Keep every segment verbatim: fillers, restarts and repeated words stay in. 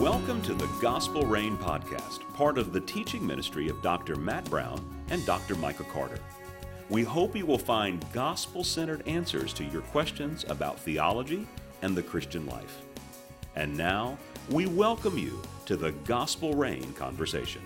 Welcome to the Gospel Rain Podcast, part of the teaching ministry of Doctor Matt Brown and Doctor Micah Carter. We hope you will find gospel-centered answers to your questions about theology and the Christian life. And now, we welcome you to the Gospel Rain Conversation.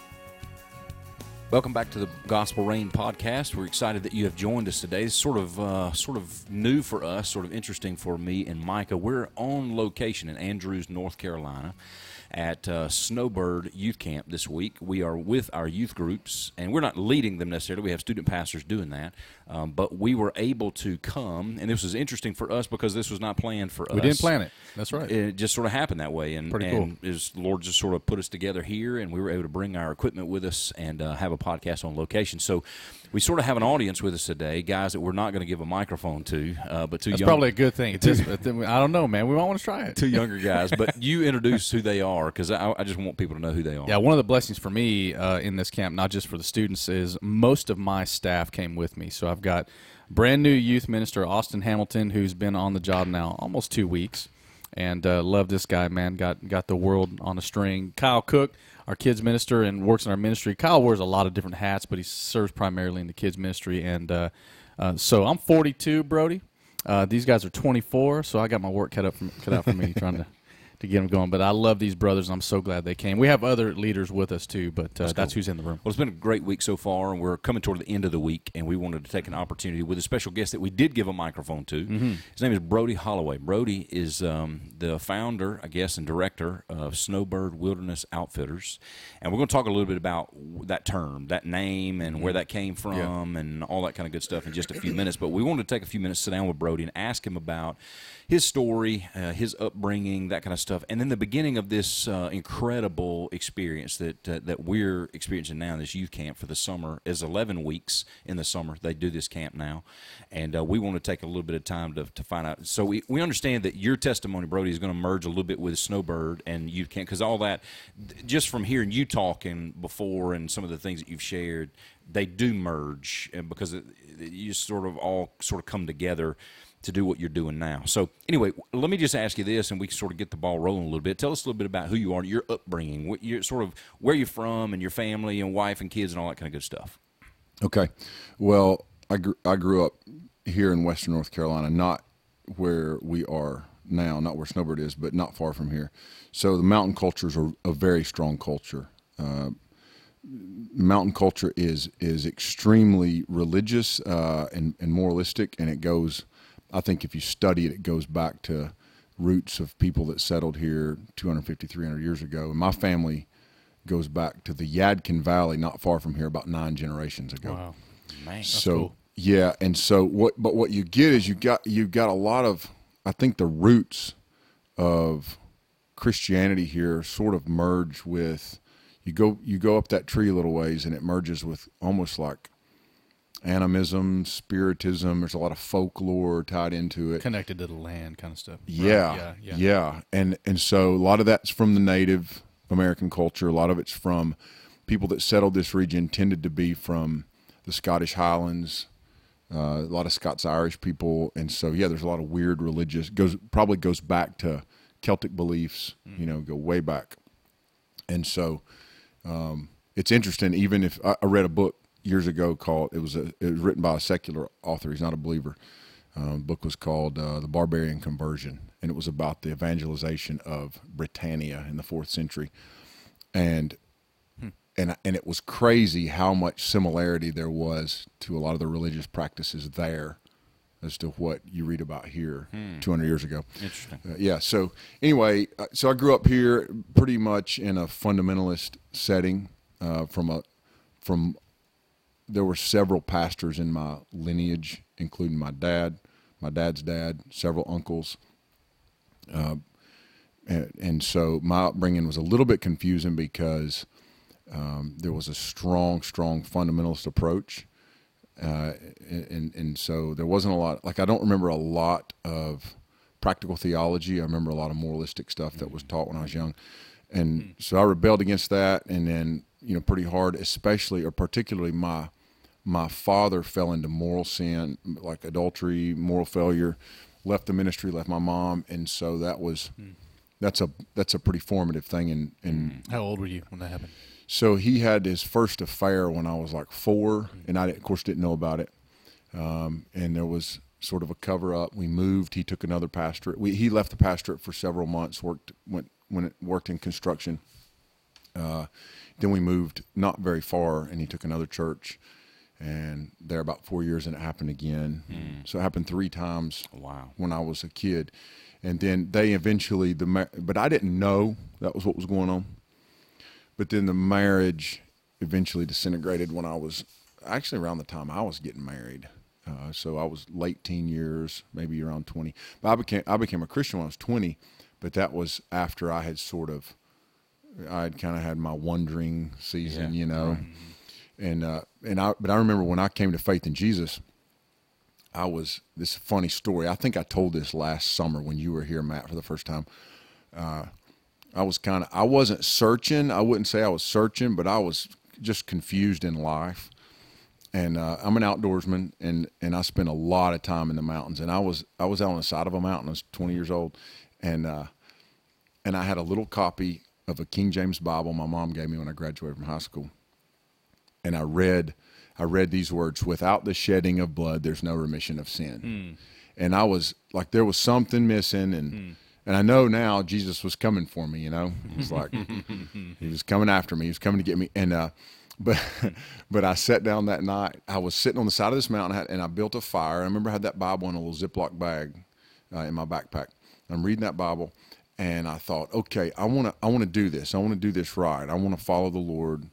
Welcome back to the Gospel Rain Podcast. We're excited that you have joined us today. It's sort of uh, sort of new for us, sort of interesting for me and Micah. We're on location in Andrews, North Carolina, at uh, Snowbird Youth Camp this week. We are with our youth groups, and we're not leading them necessarily. We have student pastors doing that, um, but we were able to come, and this was interesting for us because this was not planned for us. We didn't plan it. That's right. It just sort of happened that way, and, Pretty and cool. is, the Lord just sort of put us together here, and we were able to bring our equipment with us and uh, have a podcast on location. So we sort of have an audience with us today, guys that we're not going to give a microphone to, uh, but two That's young, probably a good thing. It is, but then, I don't know, man. We might want to try it. two younger guys. But you introduce who they are, because I, I just want people to know who they are. Yeah, one of the blessings for me uh, in this camp, not just for the students, is most of my staff came with me. So I've got brand new youth minister, Austin Hamilton, who's been on the job now almost two weeks. And uh, love this guy, man. Got got the world on a string. Kyle Cook, our kids minister, and works in our ministry. Kyle wears a lot of different hats, but he serves primarily in the kids ministry. And uh, uh, so I'm forty-two, Brody. Uh, these guys are twenty-four, so I got my work cut up from, cut out for me trying to, to get them going. But I love these brothers, and I'm so glad they came. We have other leaders with us too, but uh, that's, That's cool. cool. who's in the room. Well, it's been a great week so far, and we're coming toward the end of the week, and we wanted to take an opportunity with a special guest that we did give a microphone to. Mm-hmm. His name is Brody Holloway. Brody is um, the founder, I guess, and director of Snowbird Wilderness Outfitters, and we're going to talk a little bit about that term, that name, and where that came from, yeah. and all that kind of good stuff in just a few minutes. But we wanted to take a few minutes, sit down with Brody, and ask him about his story, uh, his upbringing, that kind of stuff, and then the beginning of this uh, incredible experience that uh, that we're experiencing now in this youth camp for the summer. Is eleven weeks in the summer. They do this camp now, and uh, we want to take a little bit of time to, to find out. So we, we understand that your testimony, Brody, is going to merge a little bit with Snowbird and youth camp, because all that, just from hearing you talking before and some of the things that you've shared, they do merge, and because it, you sort of all sort of come together to do what you're doing now. So anyway, let me just ask you this, and we can sort of get the ball rolling a little bit. Tell us a little bit about who you are, your upbringing, what you're sort of where you're from, and your family and wife and kids and all that kind of good stuff. Okay. Well, I grew, I grew up here in Western North Carolina, not where we are now, not where Snowbird is, but not far from here. So the mountain culture is a, a very strong culture. Uh, mountain culture is is extremely religious uh, and, and moralistic, and it goes, I think if you study it, it goes back to roots of people that settled here two hundred fifty, three hundred years ago. And my family goes back to the Yadkin Valley, not far from here, about nine generations ago. Wow. Man, that's So, cool. yeah, and so what, but what you get is you got, you got a lot of, I think the roots of Christianity here sort of merge with, you go, you go up that tree a little ways and it merges with almost like animism, spiritism. There's a lot of folklore tied into it. Connected to the land kind of stuff. Yeah, Right? yeah, yeah. yeah. And and so a lot of that's from the Native American culture. A lot of it's from people that settled this region, tended to be from the Scottish Highlands, uh, a lot of Scots-Irish people. And so, yeah, there's a lot of weird religious, goes probably goes back to Celtic beliefs, mm. you know, go way back. And so um, it's interesting, even if I, I read a book years ago called, it was a, it was written by a secular author. He's not a believer. Um, the book was called uh, The Barbarian Conversion, and it was about the evangelization of Britannia in the fourth century. And hmm. and and it was crazy how much similarity there was to a lot of the religious practices there as to what you read about here hmm. two hundred years ago. Interesting. Uh, yeah, so anyway, uh, so I grew up here pretty much in a fundamentalist setting uh, from a from there were several pastors in my lineage, including my dad, my dad's dad, several uncles. Uh, and, and so my upbringing was a little bit confusing because um, there was a strong, strong fundamentalist approach. Uh, and, and so there wasn't a lot, like I don't remember a lot of practical theology. I remember a lot of moralistic stuff that was taught when I was young. And so I rebelled against that, and then, you know, pretty hard, especially or particularly my my father fell into moral sin, like adultery, moral failure, left the ministry, left my mom, and so that was that's a that's a pretty formative thing. And and How old were you when that happened? so he had his first affair when I was like four, and I of course didn't know about it. Um, and there was sort of a cover up. We moved. He took another pastorate. We, he left the pastorate for several months. Worked went when it worked in construction. Uh, then we moved not very far, and he took another church. And there about four years, and it happened again. Mm. So it happened three times. Wow. When I was a kid, and then they eventually the ma- but I didn't know that was what was going on. But then the marriage eventually disintegrated when I was actually around the time I was getting married. Uh, so I was late teen years, maybe around twenty. But I became I became a Christian when I was twenty. But that was after I had sort of I had kind of had my wandering season, yeah. you know. Right. And uh, and I but I remember when I came to faith in Jesus, I was this funny story. I think I told this last summer when you were here, Matt, for the first time. Uh, I was kind of I wasn't searching. I wouldn't say I was searching, but I was just confused in life. And uh, I'm an outdoorsman, and and I spent a lot of time in the mountains. And I was I was out on the side of a mountain. I was twenty years old, and uh, and I had a little copy of a King James Bible my mom gave me when I graduated from high school. And I read, I read these words: "Without the shedding of blood, there's no remission of sin." Mm. And I was like, there was something missing, and mm. and I know now Jesus was coming for me. You know, he was like, he was coming after me. He was coming to get me. And uh, but but I sat down that night. I was sitting on the side of this mountain, and I built a fire. I remember I had that Bible in a little Ziploc bag uh, in my backpack. I'm reading that Bible, and I thought, okay, I want to, I want to do this. I want to do this right. I want to follow the Lord.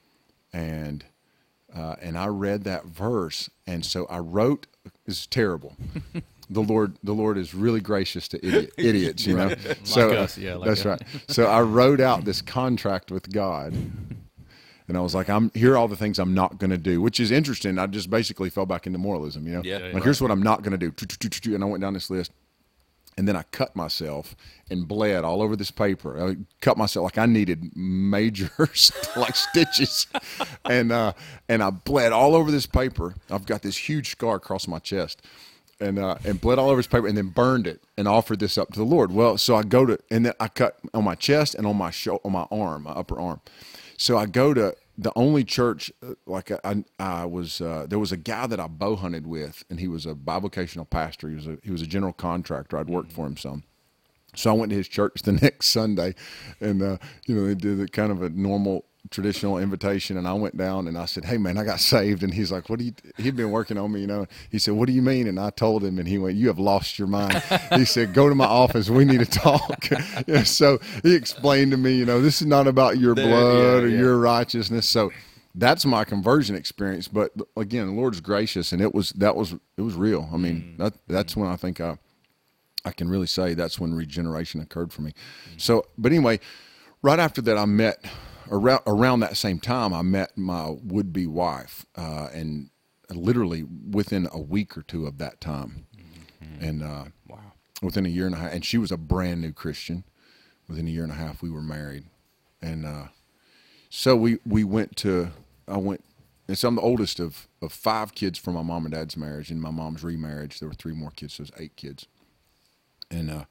And uh, and I read that verse, and so I wrote. It's terrible. the Lord, the Lord is really gracious to idiot, idiots, you know. Right. Like so us, yeah, like that's us. right. So I wrote out this contract with God, and I was like, "I'm here. Are all the things I'm not going to do," which is interesting. I just basically fell back into moralism, you know. Yeah, like right. Here's what I'm not going to do, and I went down this list. And then I cut myself and bled all over this paper. I cut myself like I needed major like stitches, and uh, and I bled all over this paper. I've got this huge scar across my chest, and uh, and bled all over this paper, and then burned it and offered this up to the Lord. Well, so I go to and then I cut on my chest and on my show, on my arm, my upper arm. So I go to the only church, like I, I was, uh, there was a guy that I bow hunted with, and he was a bivocational pastor. He was a, he was a general contractor. I'd worked for him some. So I went to his church the next Sunday, and, uh, you know, they did a kind of a normal traditional invitation, and I went down and I said, "Hey man, I got saved." And he's like, "What do you," he'd been working on me, you know, he said, "What do you mean?" And I told him, and he went, "You have lost your mind." He said, "Go to my office. We need to talk." Yeah, so he explained to me, you know, this is not about your There, blood yeah, or yeah. your righteousness. So that's my conversion experience. But again, the Lord's gracious, and it was, that was, it was real. I mean, mm. that, that's when I think I, I can really say that's when regeneration occurred for me. Mm. So, but anyway, right after that, I met, Around, around that same time, I met my would-be wife, uh, and literally within a week or two of that time, mm-hmm. and uh, wow, within a year and a half, and she was a brand new Christian. Within a year and a half, we were married, and uh, so we we went to. I went, and so I'm the oldest of of five kids from my mom and dad's marriage, and my mom's remarriage. There were three more kids, so it was eight kids, and. Uh,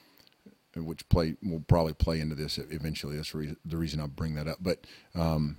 which play will probably play into this eventually. That's the reason, the reason I bring that up. But um,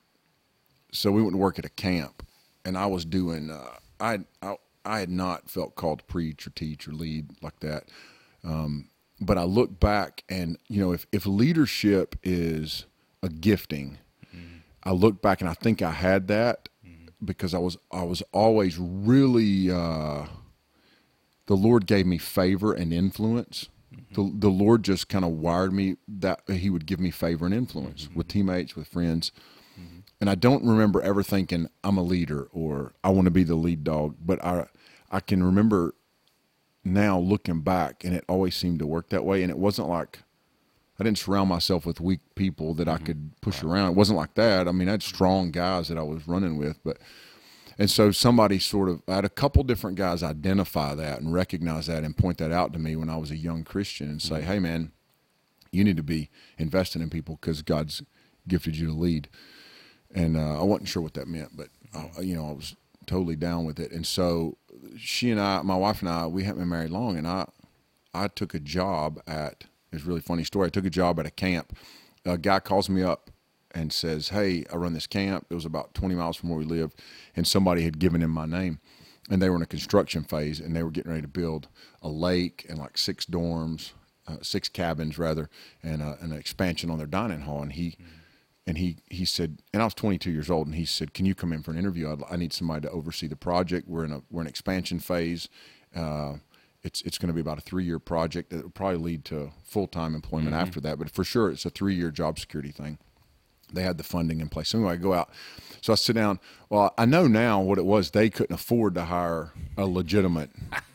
so we went to work at a camp, and I was doing. Uh, I, I I had not felt called to preach or teach or lead like that. Um, but I look back, and you know, if if leadership is a gifting, mm-hmm. I look back and I think I had that mm-hmm. because I was I was always really. Uh, the Lord gave me favor and influence. The the Lord just kind of wired me that he would give me favor and influence mm-hmm. with teammates, with friends. Mm-hmm. And I don't remember ever thinking I'm a leader or I want to be the lead dog, but I I can remember now looking back, and it always seemed to work that way. And it wasn't like I didn't surround myself with weak people that mm-hmm. I could push right. around. It wasn't like that. I mean, I had strong guys that I was running with, but and so somebody sort of, I had a couple different guys identify that and recognize that and point that out to me when I was a young Christian and say, mm-hmm. hey, man, you need to be investing in people because God's gifted you to lead. And uh, I wasn't sure what that meant, but, uh, you know, I was totally down with it. And so she and I, my wife and I, we hadn't been married long, and I I took a job at It's a really funny story. I took a job at a camp. A guy calls me up and says, hey, I run this camp. It was about twenty miles from where we live, and somebody had given him my name. And they were in a construction phase, and they were getting ready to build a lake and like six dorms, uh, six cabins rather, and uh, an expansion on their dining hall. And he, mm-hmm. and he, he said, and I was twenty-two years old, and he said, "Can you come in for an interview? I'd, I need somebody to oversee the project. We're in a we're in expansion phase. Uh, it's it's going to be about a three-year project that will probably lead to full-time employment mm-hmm. after that. But for sure, it's a three-year job security thing." They had the funding in place. So anyway, I go out. So I sit down. Well, I know now what it was. They couldn't afford to hire a legitimate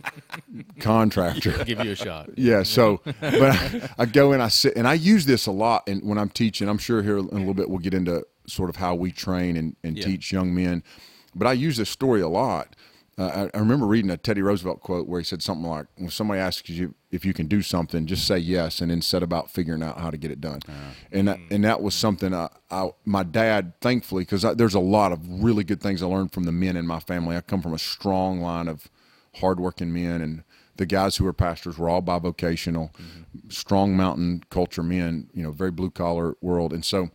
contractor. Give you a shot. Yeah. So, but I, I go in, I sit, and I use this a lot in, when I'm teaching. I'm sure here in a little bit we'll get into sort of how we train and, and yeah. teach young men. But I use this story a lot. Uh, I, I remember reading a Teddy Roosevelt quote where he said something like, when somebody asks you if you can do something, just say yes and then set about figuring out how to get it done. Uh, and, that, and that was something I, I, my dad, thankfully, because there's a lot of really good things I learned from the men in my family. I come from a strong line of hardworking men, and the guys who were pastors were all bivocational, mm-hmm. strong mountain culture men, you know, very blue-collar world. And so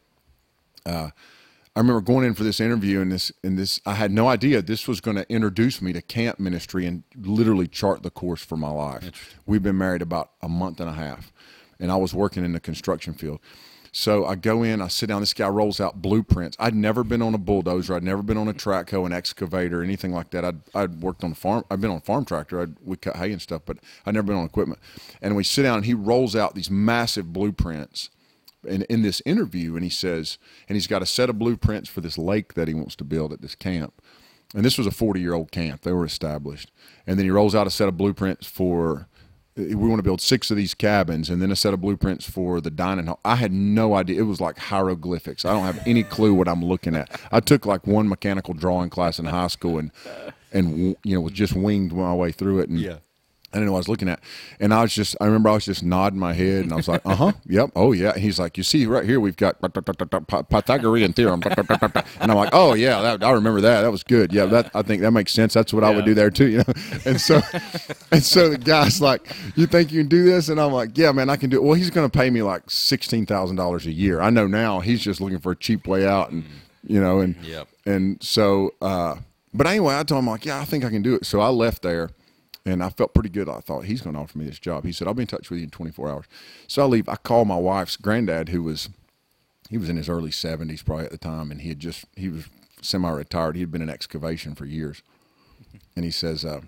uh, I remember going in for this interview, and this, and this, I had no idea this was going to introduce me to camp ministry and literally chart the course for my life. We've been married about a month and a half, and I was working in the construction field. So I go in, I sit down, this guy rolls out blueprints. I'd never been on a bulldozer. I'd never been on a track hoe, an excavator, anything like that. I'd, I'd worked on a farm. I'd been on a farm tractor. I'd, we cut hay and stuff, but I'd never been on equipment. And we sit down, and he rolls out these massive blueprints In, in this interview, and he says, and he's got a set of blueprints for this lake that he wants to build at this camp. And this was a forty-year-old camp. They were established. And then he rolls out a set of blueprints for, we want to build six of these cabins, and then a set of blueprints for the dining hall. I had no idea. It was like hieroglyphics. I don't have any clue what I'm looking at. I took like one mechanical drawing class in high school, and, and you know, was just winged my way through it. And yeah. I didn't know what I was looking at. And I was just, I remember I was just nodding my head, and I was like, uh-huh, yep, oh, yeah. And he's like, you see right here, we've got Pythagorean theorem. And I'm like, oh, yeah, that, I remember that. That was good. Yeah, that, I think that makes sense. That's what yeah. I would do there too, you know. And so and so the guy's like, you think you can do this? And I'm like, yeah, man, I can do it. Well, he's going to pay me like sixteen thousand dollars a year. I know now he's just looking for a cheap way out, and, you know, and, yep. and so, uh, but anyway, I told him, like, yeah, I think I can do it. So I left there. And I felt pretty good. I thought, he's going to offer me this job. He said, I'll be in touch with you in twenty-four hours. So I leave. I call my wife's granddad, who was, he was in his early seventies probably at the time, and he had just, he was semi-retired. He had been in excavation for years. And he says, uh,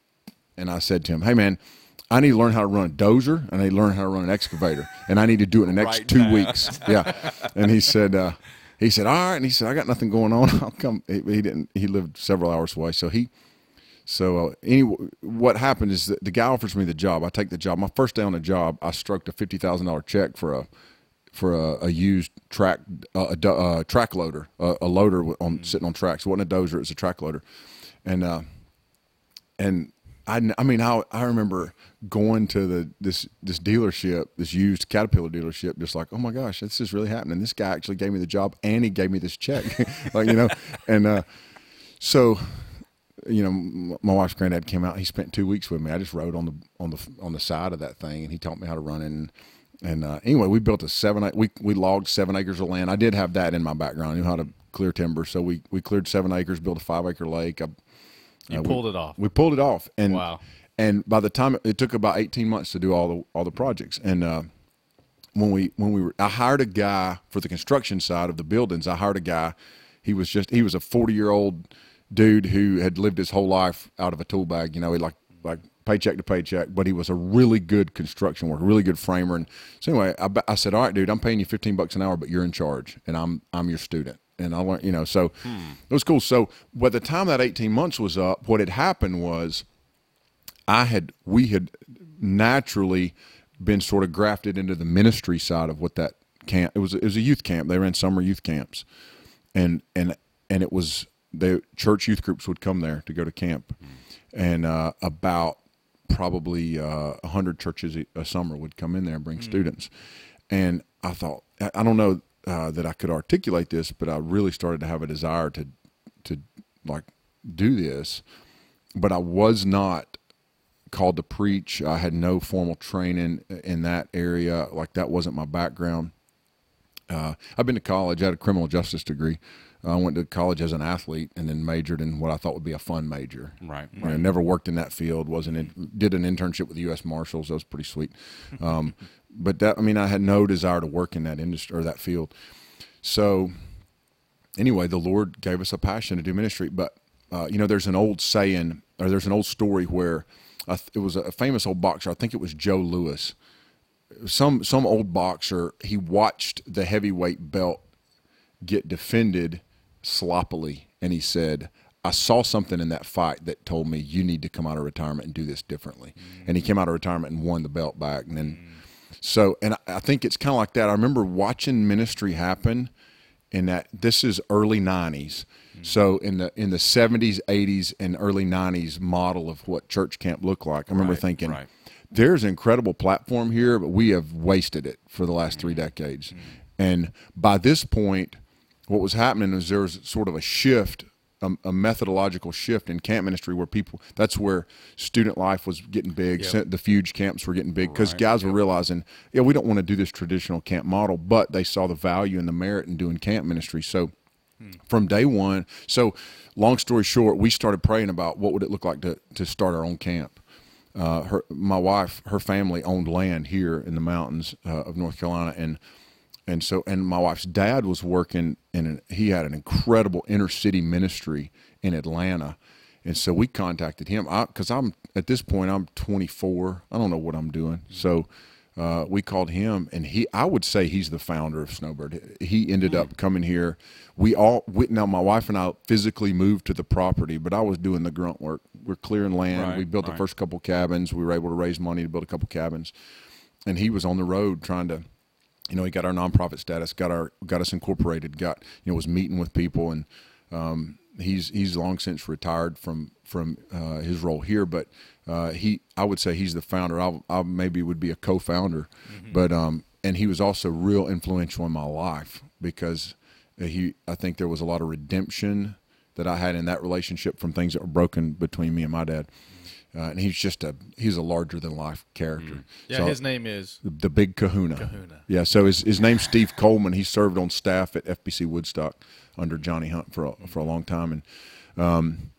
and I said to him, hey, man, I need to learn how to run a dozer, and I need to learn how to run an excavator, and I need to do it in the next right two now. weeks. Yeah. And he said, uh, he said, all right. And he said, I got nothing going on. I'll come. He, he didn't, he lived several hours away. So he, So uh, anyway, what happened is that the guy offers me the job. I take the job. My first day on the job, I stroked a fifty thousand dollar check for a for a, a used track uh, a, a track loader, a, a loader on mm-hmm. sitting on tracks. It wasn't a dozer; it was a track loader. And uh, and I, I mean, I I remember going to the this this dealership, this used Caterpillar dealership, just like, oh my gosh, this is really happening. This guy actually gave me the job, and he gave me this check, like you know, and uh, so. You know, my wife's granddad came out. He spent two weeks with me. I just rode on the on the on the side of that thing, and he taught me how to run it. And, and uh, anyway, we built a seven. We we logged seven acres of land. I did have that in my background. I knew how to clear timber, so we we cleared seven acres, built a five acre lake. I, you uh, pulled we, it off. We pulled it off, and wow. And by the time it, it took about eighteen months to do all the all the projects, and uh, when we when we were, I hired a guy for the construction side of the buildings. I hired a guy. He was just he was a forty year old. Dude who had lived his whole life out of a tool bag, you know, he like like paycheck to paycheck, but he was a really good construction worker, really good framer. And so anyway, I, I said, all right, dude, I'm paying you fifteen bucks an hour, but you're in charge, and I'm I'm your student, and I learned, you know, so hmm. it was cool. So by the time that eighteen months was up, what had happened was, I had we had naturally been sort of grafted into the ministry side of what that camp. It was it was a youth camp. They ran summer youth camps, and and and it was. The church youth groups would come there to go to camp, and uh, about probably uh, a hundred churches a, a summer would come in there and bring mm. students. And I thought, I don't know uh, that I could articulate this, but I really started to have a desire to to like do this, but I was not called to preach. I had no formal training in that area. Like, that wasn't my background. Uh, I've been to college. I had a criminal justice degree. I went to college as an athlete and then majored in what I thought would be a fun major. Right. You know, never worked in that field. Wasn't in, did an internship with the U S Marshals. That was pretty sweet. Um, but that, I mean, I had no desire to work in that industry or that field. So anyway, the Lord gave us a passion to do ministry. But uh, you know, there's an old saying, or there's an old story where uh, it was a famous old boxer. I think it was Joe Louis. Some some old boxer. He watched the heavyweight belt get defended sloppily, and he said, I saw something in that fight that told me you need to come out of retirement and do this differently. Mm. And he came out of retirement and won the belt back. And then, mm. so, and I, I think it's kind of like that. I remember watching ministry happen in that. This is early nineties. Mm. So in the in the seventies, eighties, and early nineties model of what church camp looked like, I remember right, thinking, right. there's an incredible platform here, but we have wasted it for the last mm. three decades. Mm. And by this point, what was happening is there was sort of a shift, a, a methodological shift in camp ministry where people, that's where student life was getting big, yep. the Fuge camps were getting big, because right, guys yep. were realizing, yeah, we don't want to do this traditional camp model, but they saw the value and the merit in doing camp ministry. So hmm. from day one, so long story short, we started praying about what would it look like to, to start our own camp. Uh, her, my wife, her family owned land here in the mountains uh, of North Carolina, and And so, and my wife's dad was working in an, he had an incredible inner city ministry in Atlanta. And so we contacted him I, cause I'm at this point, I'm twenty-four. I don't know what I'm doing. So, uh, we called him, and he, I would say he's the founder of Snowbird. He ended up coming here. We all, we, now my wife and I physically moved to the property, but I was doing the grunt work. We're clearing land. Right, we built right. the first couple cabins. We were able to raise money to build a couple cabins, and he was on the road trying to, you know, he got our nonprofit status, got our got us incorporated, got you know was meeting with people, and um, he's he's long since retired from from uh, his role here. But uh, he, I would say he's the founder. I, I maybe would be a co-founder, mm-hmm. but um, and he was also real influential in my life because he, I think there was a lot of redemption that I had in that relationship from things that were broken between me and my dad. Uh, and he's just a he's a larger than life character. Mm. Yeah, so, his name is the, the Big Kahuna. Kahuna. Yeah, so his his name's Steve Coleman. He served on staff at F B C Woodstock under Johnny Hunt for a, for a long time, and um,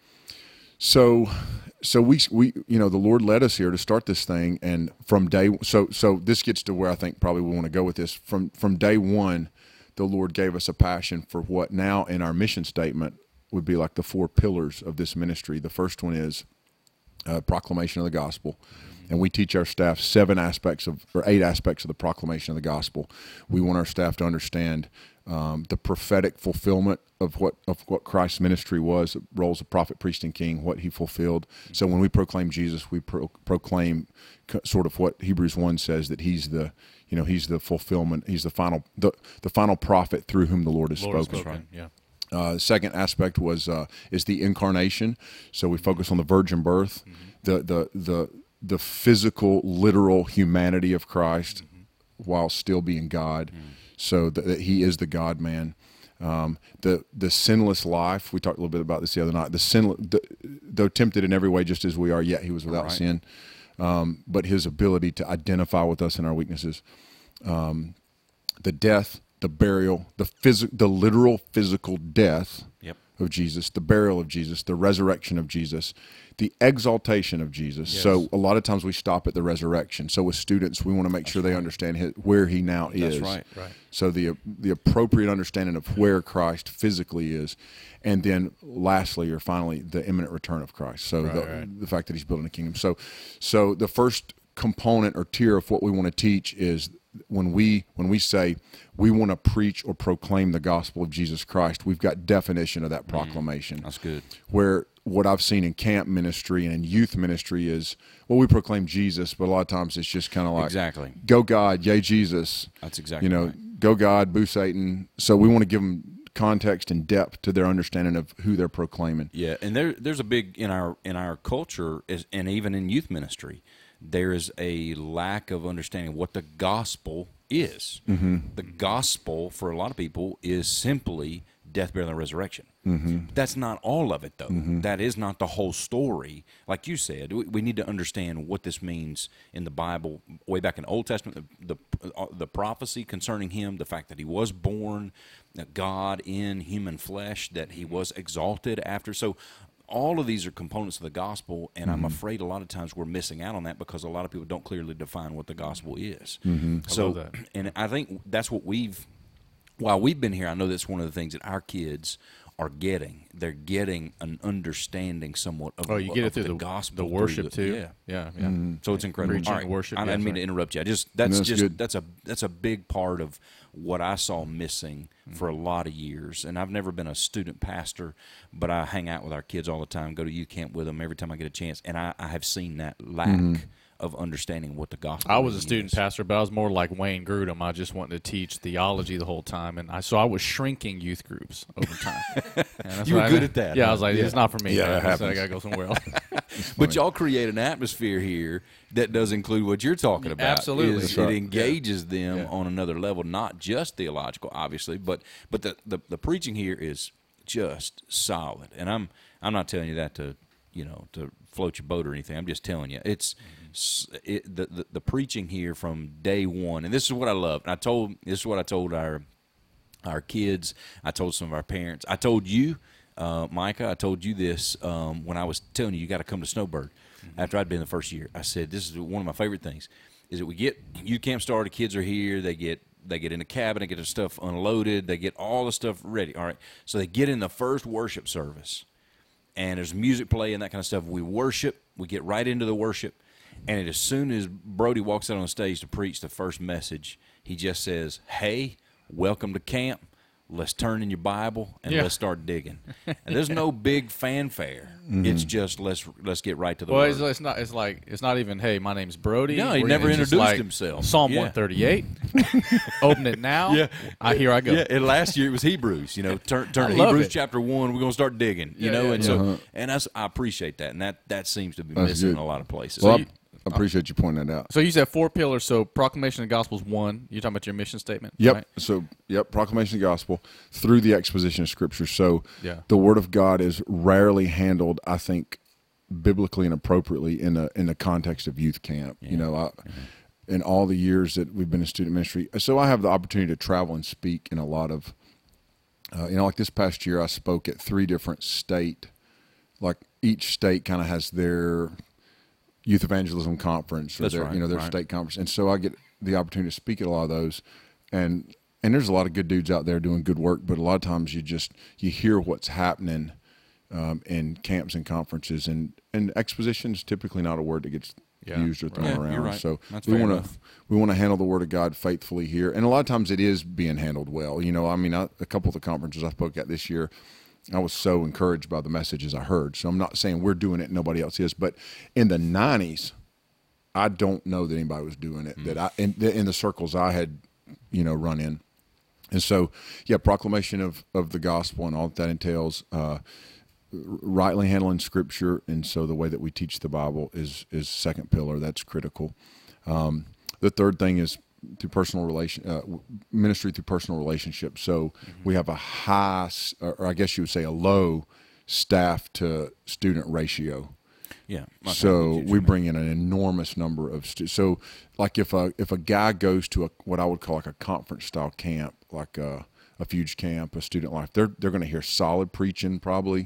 so so we we you know the Lord led us here to start this thing, and from day so so this gets to where I think probably we want to go with this. From from day one, the Lord gave us a passion for what now in our mission statement would be like the four pillars of this ministry. The first one is Uh, proclamation of the gospel, and we teach our staff seven aspects of or eight aspects of the proclamation of the gospel. We want our staff to understand um, the prophetic fulfillment of what of what Christ's ministry was, roles of prophet, priest, and king, what he fulfilled. So when we proclaim Jesus, we pro- proclaim sort of what Hebrews one says, that he's the you know he's the fulfillment, he's the final the the final prophet through whom the Lord has Lord spoken. has spoken. Yeah. Uh, the second aspect was uh, is the incarnation. So we focus on the virgin birth, mm-hmm. the, the the the physical, literal humanity of Christ, mm-hmm. while still being God. Mm-hmm. So that, that He is the God Man. Um, the the sinless life. We talked a little bit about this the other night. The sin, the, though tempted in every way, just as we are, yet He was without right. sin. Um, but His ability to identify with us in our weaknesses. Um, the death. The burial, the phys- the literal physical death yep. of Jesus, the burial of Jesus, the resurrection of Jesus, the exaltation of Jesus. Yes. So a lot of times we stop at the resurrection. So with students, we want to make That's sure right. they understand his, where he now That's is. right, right. So the the appropriate understanding of where Christ physically is, and then lastly or finally the imminent return of Christ. So right, the, right. the fact that he's building a kingdom. So so the first component or tier of what we want to teach is when we when we say we want to preach or proclaim the gospel of Jesus Christ, we've got definition of that proclamation. Mm, that's good. Where what I've seen in camp ministry and in youth ministry is, well, we proclaim Jesus, but a lot of times it's just kind of like, exactly. Go God, yay Jesus. That's exactly You know, right. Go God, boo Satan. So we want to give them context and depth to their understanding of who they're proclaiming. Yeah, and there there's a big in our in our culture is, and even in youth ministry, there is a lack of understanding what the gospel is. Mm-hmm. The gospel for a lot of people is simply death, burial, and resurrection. Mm-hmm. That's not all of it, though. Mm-hmm. That is not the whole story. Like you said, we, we need to understand what this means in the Bible, way back in the Old Testament, the, the, uh, the prophecy concerning him, the fact that he was born, that God in human flesh, that he was exalted after. So all of these are components of the gospel, and mm-hmm. I'm afraid a lot of times we're missing out on that because a lot of people don't clearly define what the gospel is. Mm-hmm. So, I love that. And I think that's what we've, while we've been here, I know that's one of the things that our kids are getting. They're getting an understanding somewhat of, Oh, you get it of through the, the gospel, the through worship the- too. Yeah. yeah, yeah. Mm-hmm. So it's incredible. Preaching, All right. worship, I yeah, didn't mean right. to interrupt you. I just that's, That's just good. that's a that's a big part of what I saw missing Mm-hmm. for a lot of years. And I've never been a student pastor, but I hang out with our kids all the time. Go to youth camp with them every time I get a chance, and I, I have seen that lack Mm-hmm. of understanding what the gospel. I was a really student is. pastor, but I was more like Wayne Grudem. I just wanted to teach theology the whole time, and I so I was shrinking youth groups over time. And that's You were what I- good at that, Yeah, huh? I was like, it's not for me. Yeah, man. that I said, I happens. gotta go somewhere else. But y'all create an atmosphere here that does include what you're talking about. Absolutely. Is That's it right. engages them Yeah. on another level, not just theological, obviously, but but the, the the preaching here is just solid. And I'm I'm not telling you that to you know to float your boat or anything. I'm just telling you it's s it, the, the the preaching here from day one. And this is what I love. And I told this is what I told our our kids. I told some of our parents. I told you, uh, Micah. I told you this um, when I was telling you you got to come to Snowbird. After I'd been the first year, I said this is one of my favorite things. Is that we get youth camp started. Kids are here. They get they get in the cabin. They get their stuff unloaded. They get all the stuff ready. All right. So they get in the first worship service, and there's music play and that kind of stuff. We worship. We get right into the worship, and as soon as Brody walks out on stage to preach the first message, he just says, "Hey, welcome to camp. Let's turn in your Bible and Yeah. let's start digging." And there's no big fanfare. It's just let's let's get right to the Well, word. it's, it's not. It's like it's not even. Hey, my name's Brody. No, he We're never gonna- it's just introduced like himself. Psalm Yeah. one thirty-eight. Open it now. Yeah. I here I go. Yeah, and last year it was Hebrews. You know, turn turn I to love Hebrews it. chapter one. We're gonna start digging. You Yeah, know, yeah, and yeah. so Uh-huh. and that's, I appreciate that, and that that seems to be That's missing good. in a lot of places. Well, So I appreciate you pointing that out. So you said four pillars. So proclamation of the gospel is one. You're talking about your mission statement. Yep. Right? So, yep, proclamation of the gospel through the exposition of Scripture. So, Yeah. the Word of God is rarely handled, I think, biblically and appropriately in the in the context of youth camp. You know, I, in all the years that we've been in student ministry, so I have the opportunity to travel and speak in a lot of, uh, you know, like this past year, I spoke at three different state, like each state kind of has their youth evangelism conference or That's their, right, you know, their right. state conference. And so I get the opportunity to speak at a lot of those. And, and there's a lot of good dudes out there doing good work, but a lot of times you just, you hear what's happening um, in camps and conferences, and, and exposition is typically not a word that gets Yeah, used or thrown right. Yeah, around. you're right. So That's we fair want enough. to, we want to handle the Word of God faithfully here. And a lot of times it is being handled well. You know, I mean, I, a couple of the conferences I spoke at this year, I was so encouraged by the messages I heard. So I'm not saying we're doing it and nobody else is, but in the nineties, I don't know that anybody was doing it that I in the, in the circles I had, you know, run in. And so, yeah, proclamation of, of the gospel and all that, that entails, uh, rightly handling Scripture, and so the way that we teach the Bible is is second pillar. That's critical. Um, the third thing is through personal relation uh, ministry through personal relationships. So we have a high, s- or I guess you would say a low staff to student ratio. yeah. Okay. So What you we mean. bring in an enormous number of stu- so like if a if a guy goes to a what I would call like a conference style camp, like a, a Fuge camp, a student life, they're they're going to hear solid preaching probably.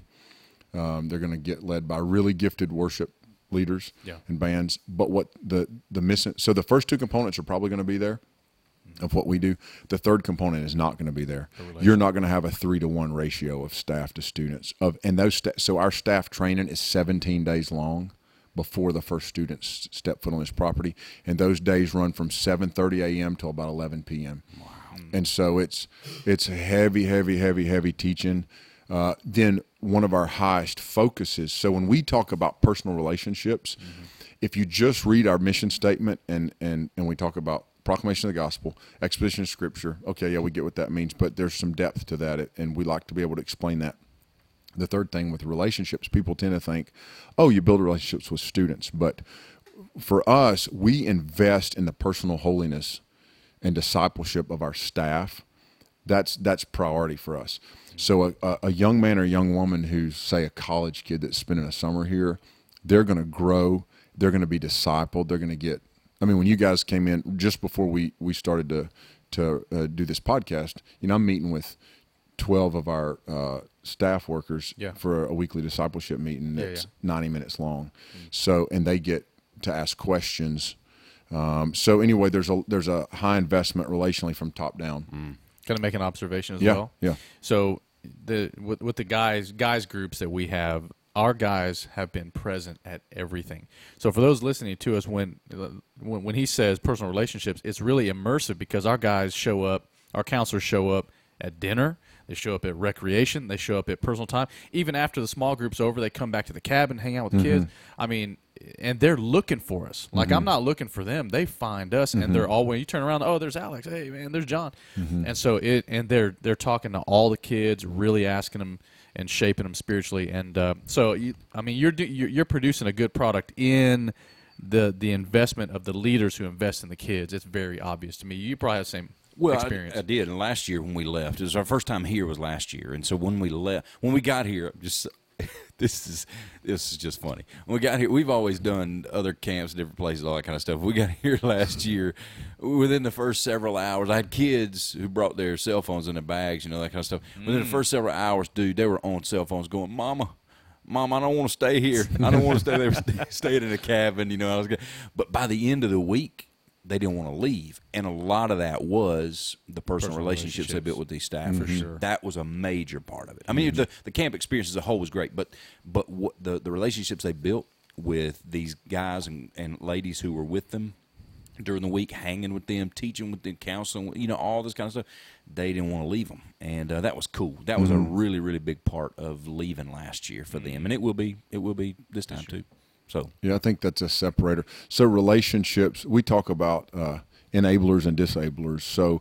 Um, they're going to get led by really gifted worship leaders Yeah. and bands. But what the the missing so the first two components are probably going to be there of what we do. The third component is not going to be there. You're not going to have a three to one ratio of staff to students. Of and those sta- so our staff training is seventeen days long before the first students step foot on this property, and those days run from seven thirty a.m. till about eleven p.m. Wow. And so it's it's heavy, heavy, heavy, heavy teaching. Uh, then one of our highest focuses. So when we talk about personal relationships, mm-hmm. if you just read our mission statement and and and we talk about proclamation of the gospel, exposition of Scripture, okay, yeah, we get what that means, but there's some depth to that, and we like to be able to explain that. The third thing with relationships, people tend to think, oh, you build relationships with students, but for us, we invest in the personal holiness and discipleship of our staff That's that's priority for us. So a, a, a young man or a young woman who's, say, a college kid that's spending a summer here, they're going to grow. They're going to be discipled. They're going to get – I mean, when you guys came in just before we, we started to, to uh, do this podcast, you know, I'm meeting with twelve of our uh, staff workers yeah. for a weekly discipleship meeting that's yeah, yeah. ninety minutes long. Mm. So, and they get to ask questions. Um, so anyway, there's a there's a high investment relationally from top down. Mm. Can I make an observation as yeah, well? Yeah. So the with, with the guys guys groups that we have, our guys have been present at everything. So for those listening to us, when when, when he says personal relationships, it's really immersive because our guys show up, our counselors show up at dinner. They show up at recreation. They show up at personal time. Even after the small group's over, they come back to the cabin, hang out with the mm-hmm. kids. I mean, and they're looking for us. Like, mm-hmm. I'm not looking for them. They find us, mm-hmm. and they're all, when you turn around, oh, there's Alex. Hey, man, there's John. Mm-hmm. And so it, and they're they're talking to all the kids, really asking them and shaping them spiritually. And uh, so, you, I mean, you're, you're you're producing a good product in the the investment of the leaders who invest in the kids. It's very obvious to me. You probably have the same Well, experience. I, I did. And last year when we left, it was our first time here was last year. And so when we left, when we got here, just this is this is just funny. When we got here, we've always done other camps, different places, all that kind of stuff. We got here last year. Within the first several hours, I had kids who brought their cell phones in their bags, you know, that kind of stuff. Mm. Within the first several hours, dude, they were on cell phones going, "Mama, Mom, I don't want to stay here. I don't want to stay there, staying in a cabin." You know, I was good. But by the end of the week, they didn't want to leave, and a lot of that was the personal, personal relationships, relationships they built with these staffers. Mm-hmm. Sure. That was a major part of it. I mean, mm-hmm. the the camp experience as a whole was great, but but what the the relationships they built with these guys and, and ladies who were with them during the week, hanging with them, teaching with them, counseling, you know, all this kind of stuff, they didn't want to leave them, and uh, that was cool. That was mm-hmm. a really really big part of leaving last year for them, and it will be it will be this time sure. too. So yeah, I think that's a separator. So relationships, we talk about uh, enablers and disablers. So,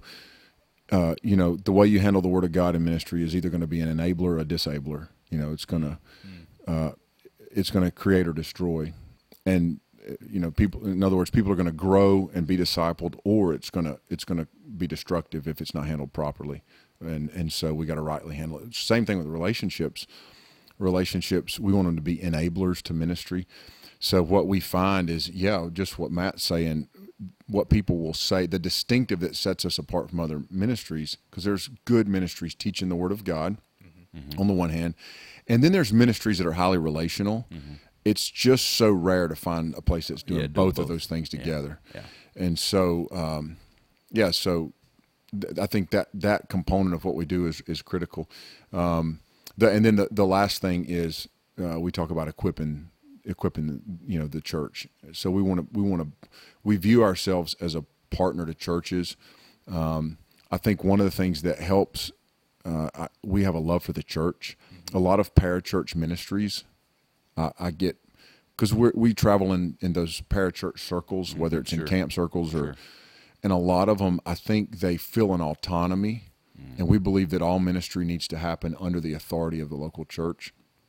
uh, you know, the way you handle the Word of God in ministry is either going to be an enabler or a disabler. You know, it's going to uh, it's going to create or destroy. And you know, people. In other words, people are going to grow and be discipled, or it's going to it's going to be destructive if it's not handled properly. And and so we got to rightly handle it. Same thing with relationships. Relationships, we want them to be enablers to ministry. So what we find is, yeah, just what Matt's saying, what people will say, the distinctive that sets us apart from other ministries, because there's good ministries teaching the Word of God mm-hmm. on the one hand, and then there's ministries that are highly relational. Mm-hmm. It's just so rare to find a place that's doing yeah, both, both of those things together. Yeah. Yeah. And so, um, yeah, so th- I think that that component of what we do is, is critical. Um, The, and then the, the last thing is uh, we talk about equipping equipping you know the church. So we want to we want to we view ourselves as a partner to churches. Um, I think one of the things that helps uh, I, we have a love for the church. Mm-hmm. A lot of parachurch ministries uh, I get because we we travel in, in those parachurch circles, mm-hmm. whether it's sure. in camp circles or, sure. and a lot of them I think they feel an autonomy. And we believe that all ministry needs to happen under the authority of the local church.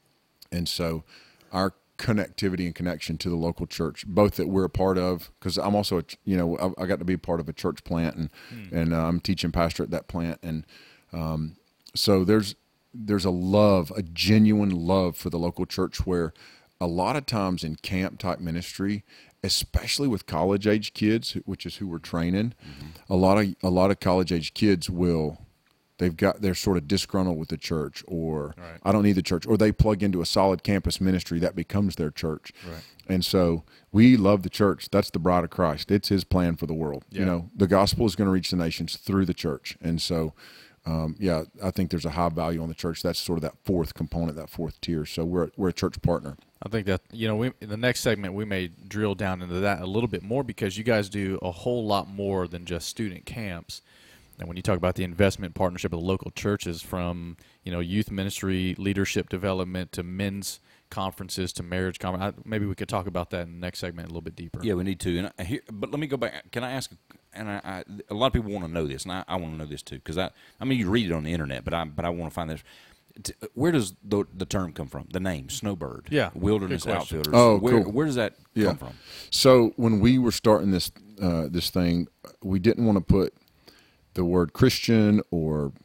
And so our connectivity and connection to the local church, both that we're a part of, because I'm also, a, you know, I, I got to be a part of a church plant, and mm. and uh, I'm teaching pastor at that plant. And um, so there's there's a love, a genuine love for the local church, where a lot of times in camp type ministry, especially with college age kids, which is who we're training, mm-hmm. a lot of a lot of college age kids will, they've got, they're sort of disgruntled with the church, or right. I don't need the church, or they plug into a solid campus ministry that becomes their church. Right. And so we love the church. That's the bride of Christ. It's His plan for the world. Yeah. You know, the gospel is going to reach the nations through the church. And so, um, yeah, I think there's a high value on the church. That's sort of that fourth component, that fourth tier. So we're we're a church partner. I think that, you know, we, in the next segment, we may drill down into that a little bit more, because you guys do a whole lot more than just student camps. And when you talk about the investment partnership of the local churches, from, you know, youth ministry, leadership development, to men's conferences, to marriage conference, maybe we could talk about that in the next segment a little bit deeper. Yeah, we need to. And I hear, but let me go back. Can I ask? And I, I, a lot of people want to know this, and I, I want to know this too, because I, I mean, you read it on the internet, but I, but I want to find this. Where does the the term come from? The name Snowbird, yeah, Wilderness Outfitters. Oh, where, cool. Where does that yeah. come from? So when we were starting this uh, this thing, we didn't want to put the word Christian or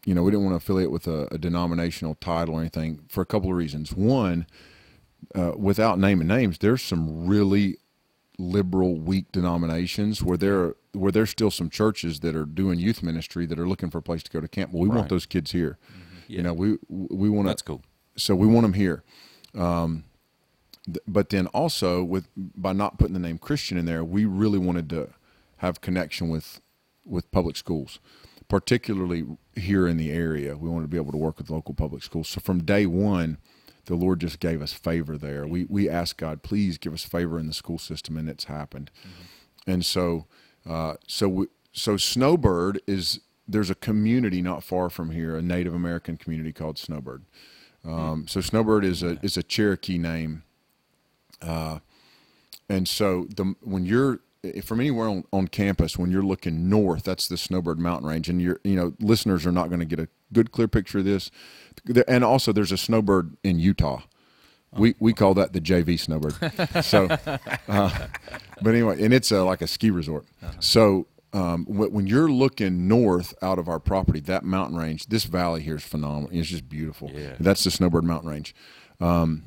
you know, we didn't want to affiliate with a, a denominational title or anything for a couple of reasons. One, uh, without naming names, there's some really liberal, weak denominations where there where there's still some churches that are doing youth ministry that are looking for a place to go to camp. Well, we Right. want those kids here. Mm-hmm. Yeah. You know, we we want to. That's cool. So we want them here. Um, th- but then also with by not putting the name Christian in there, we really wanted to have connection with with public schools, particularly here in the area. We wanted to be able to work with local public schools. So from day one, the Lord just gave us favor there. We we asked God, please give us favor in the school system, and it's happened. Mm-hmm. And so, uh, so we, so Snowbird is there's a community not far from here, a Native American community called Snowbird. Um, mm-hmm. So Snowbird is a is a Cherokee name, uh, and so the when you're from anywhere on, on campus, when you're looking north, that's the Snowbird Mountain Range, and you're you know listeners are not going to get a good clear picture of this. And also, there's a snowbird in Utah. We we call that the J V snowbird. So, uh, but anyway, and it's a, like a ski resort. So um, when you're looking north out of our property, that mountain range, this valley here is phenomenal. It's just beautiful. Yeah. That's the Snowbird Mountain Range. Um,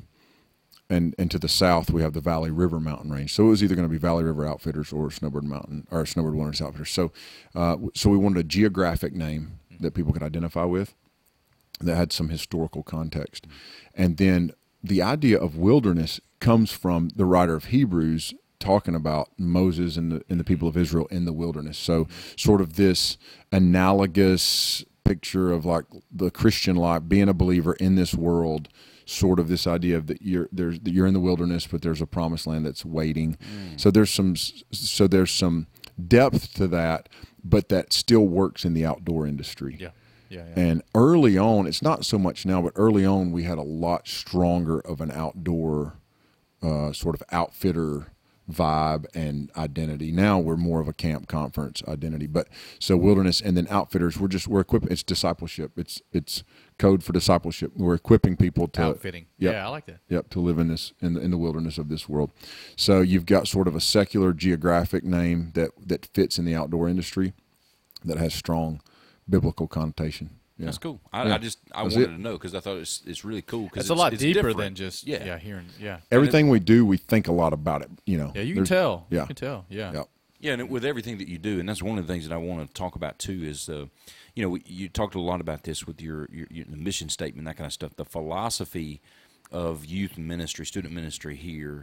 and and to the south, we have the Valley River Mountain Range. So it was either going to be Valley River Outfitters or Snowbird Mountain or Snowbird Wilderness Outfitters. So uh, so we wanted a geographic name that people could identify with, that had some historical context. And then the idea of wilderness comes from the writer of Hebrews talking about Moses and the, and the people of Israel in the wilderness. So sort of this analogous picture of like the Christian life, being a believer in this world, sort of this idea of that you're there's that you're in the wilderness, but there's a promised land that's waiting. Mm. So there's some so there's some depth to that, but that still works in the outdoor industry. Yeah. Yeah, yeah. And early on, it's not so much now, but early on we had a lot stronger of an outdoor uh, sort of outfitter vibe and identity. Now we're more of a camp conference identity. But so wilderness and then outfitters, we're just we're equipping. It's discipleship. It's it's code for discipleship. We're equipping people to Outfitting. Yep, Yeah, I like that. Yep, to live in this in the, in the wilderness of this world. So you've got sort of a secular geographic name that that fits in the outdoor industry that has strong biblical connotation. Yeah. That's cool. I, Yeah. I just I That's wanted it. to know because I thought it's it's really cool because It's, a lot it's deeper different. than just yeah. yeah, hearing yeah. Everything we do, we think a lot about it. You know. Yeah, you can There's- tell. Yeah. You can tell. Yeah. Yeah. Yeah, and with everything that you do, and that's one of the things that I want to talk about too is, uh, you know, we, you talked a lot about this with your, your, your mission statement, that kind of stuff. The philosophy of youth ministry, student ministry here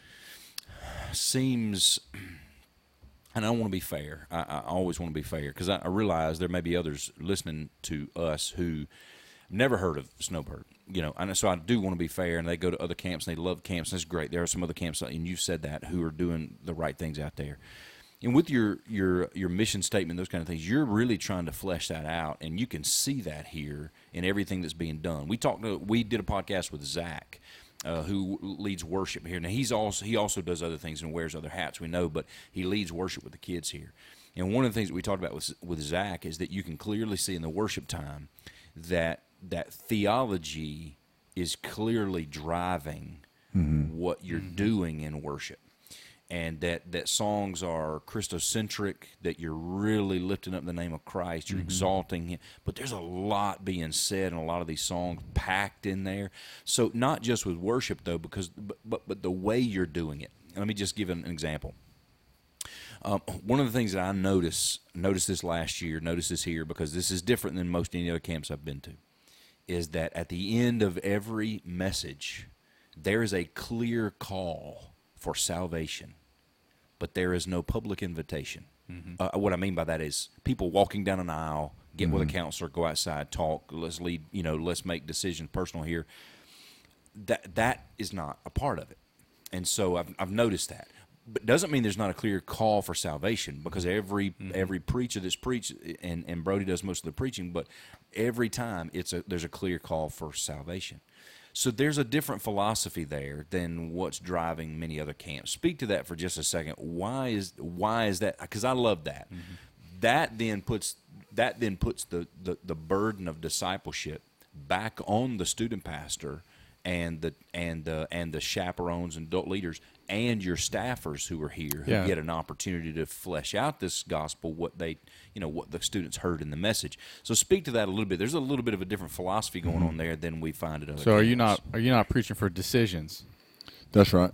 seems, and I want to be fair. I, I always want to be fair because I, I realize there may be others listening to us who never heard of Snowbird. You know, and so I do want to be fair, and they go to other camps, and they love camps, and that's great. There are some other camps, and you've said that, who are doing the right things out there. And with your your your mission statement, those kind of things, you're really trying to flesh that out, and you can see that here in everything that's being done. We talked. To, we did a podcast with Zach, uh, who leads worship here. Now he's also he also does other things and wears other hats, we know, but he leads worship with the kids here. And one of the things that we talked about with with Zach is that you can clearly see in the worship time that that theology is clearly driving mm-hmm. what you're mm-hmm. doing in worship. And that, that songs are Christocentric, that you're really lifting up the name of Christ, you're mm-hmm. exalting Him. But there's a lot being said in a lot of these songs packed in there. So not just with worship, though, because but but, but the way you're doing it. And let me just give an example. Um, one of the things that I notice, noticed this last year, noticed this here, because this is different than most any other camps I've been to, is that at the end of every message, there is a clear call for salvation, but there is no public invitation. Mm-hmm. Uh, what I mean by that is people walking down an aisle, get mm-hmm. with a counselor, go outside, talk, let's lead, you know, let's make decisions personal here. That that is not a part of it, and so I've I've noticed that. But it doesn't mean there's not a clear call for salvation, because every mm-hmm. every preacher that's preached, and, and Brody does most of the preaching, but every time it's a there's a clear call for salvation. So there's a different philosophy there than what's driving many other camps. Speak to that for just a second. Why is why is that? Because I love that. Mm-hmm. That then puts that then puts the, the, the burden of discipleship back on the student pastor and the and the and the chaperones and adult leaders and your staffers who are here who Yeah. get an opportunity to flesh out this gospel, what they you know what the students heard in the message. So speak to that a little bit. There's a little bit of a different philosophy going on there than we find at other. So are you camps. not are you not preaching for decisions? That's right.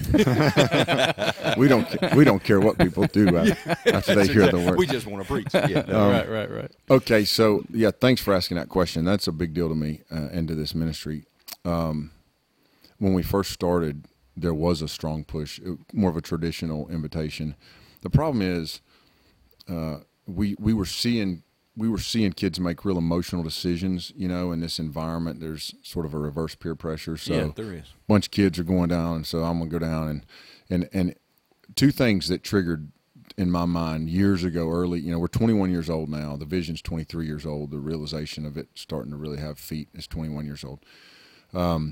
we don't ca- we don't care what people do after, after they hear the word. We just want to preach. Yeah. right, right, right. Okay, so yeah, thanks for asking that question. That's a big deal to me uh, and to this ministry. Um, when we first started, there was a strong push, it, more of a traditional invitation. The problem is, uh, we we were seeing we were seeing kids make real emotional decisions. You know, in this environment, there's sort of a reverse peer pressure. So Yeah, there is. a bunch of kids are going down, and so I'm gonna go down and and and two things that triggered in my mind years ago, early, you know, we're twenty-one years old now. The vision's twenty-three years old. The realization of it starting to really have feet is twenty-one years old. Um,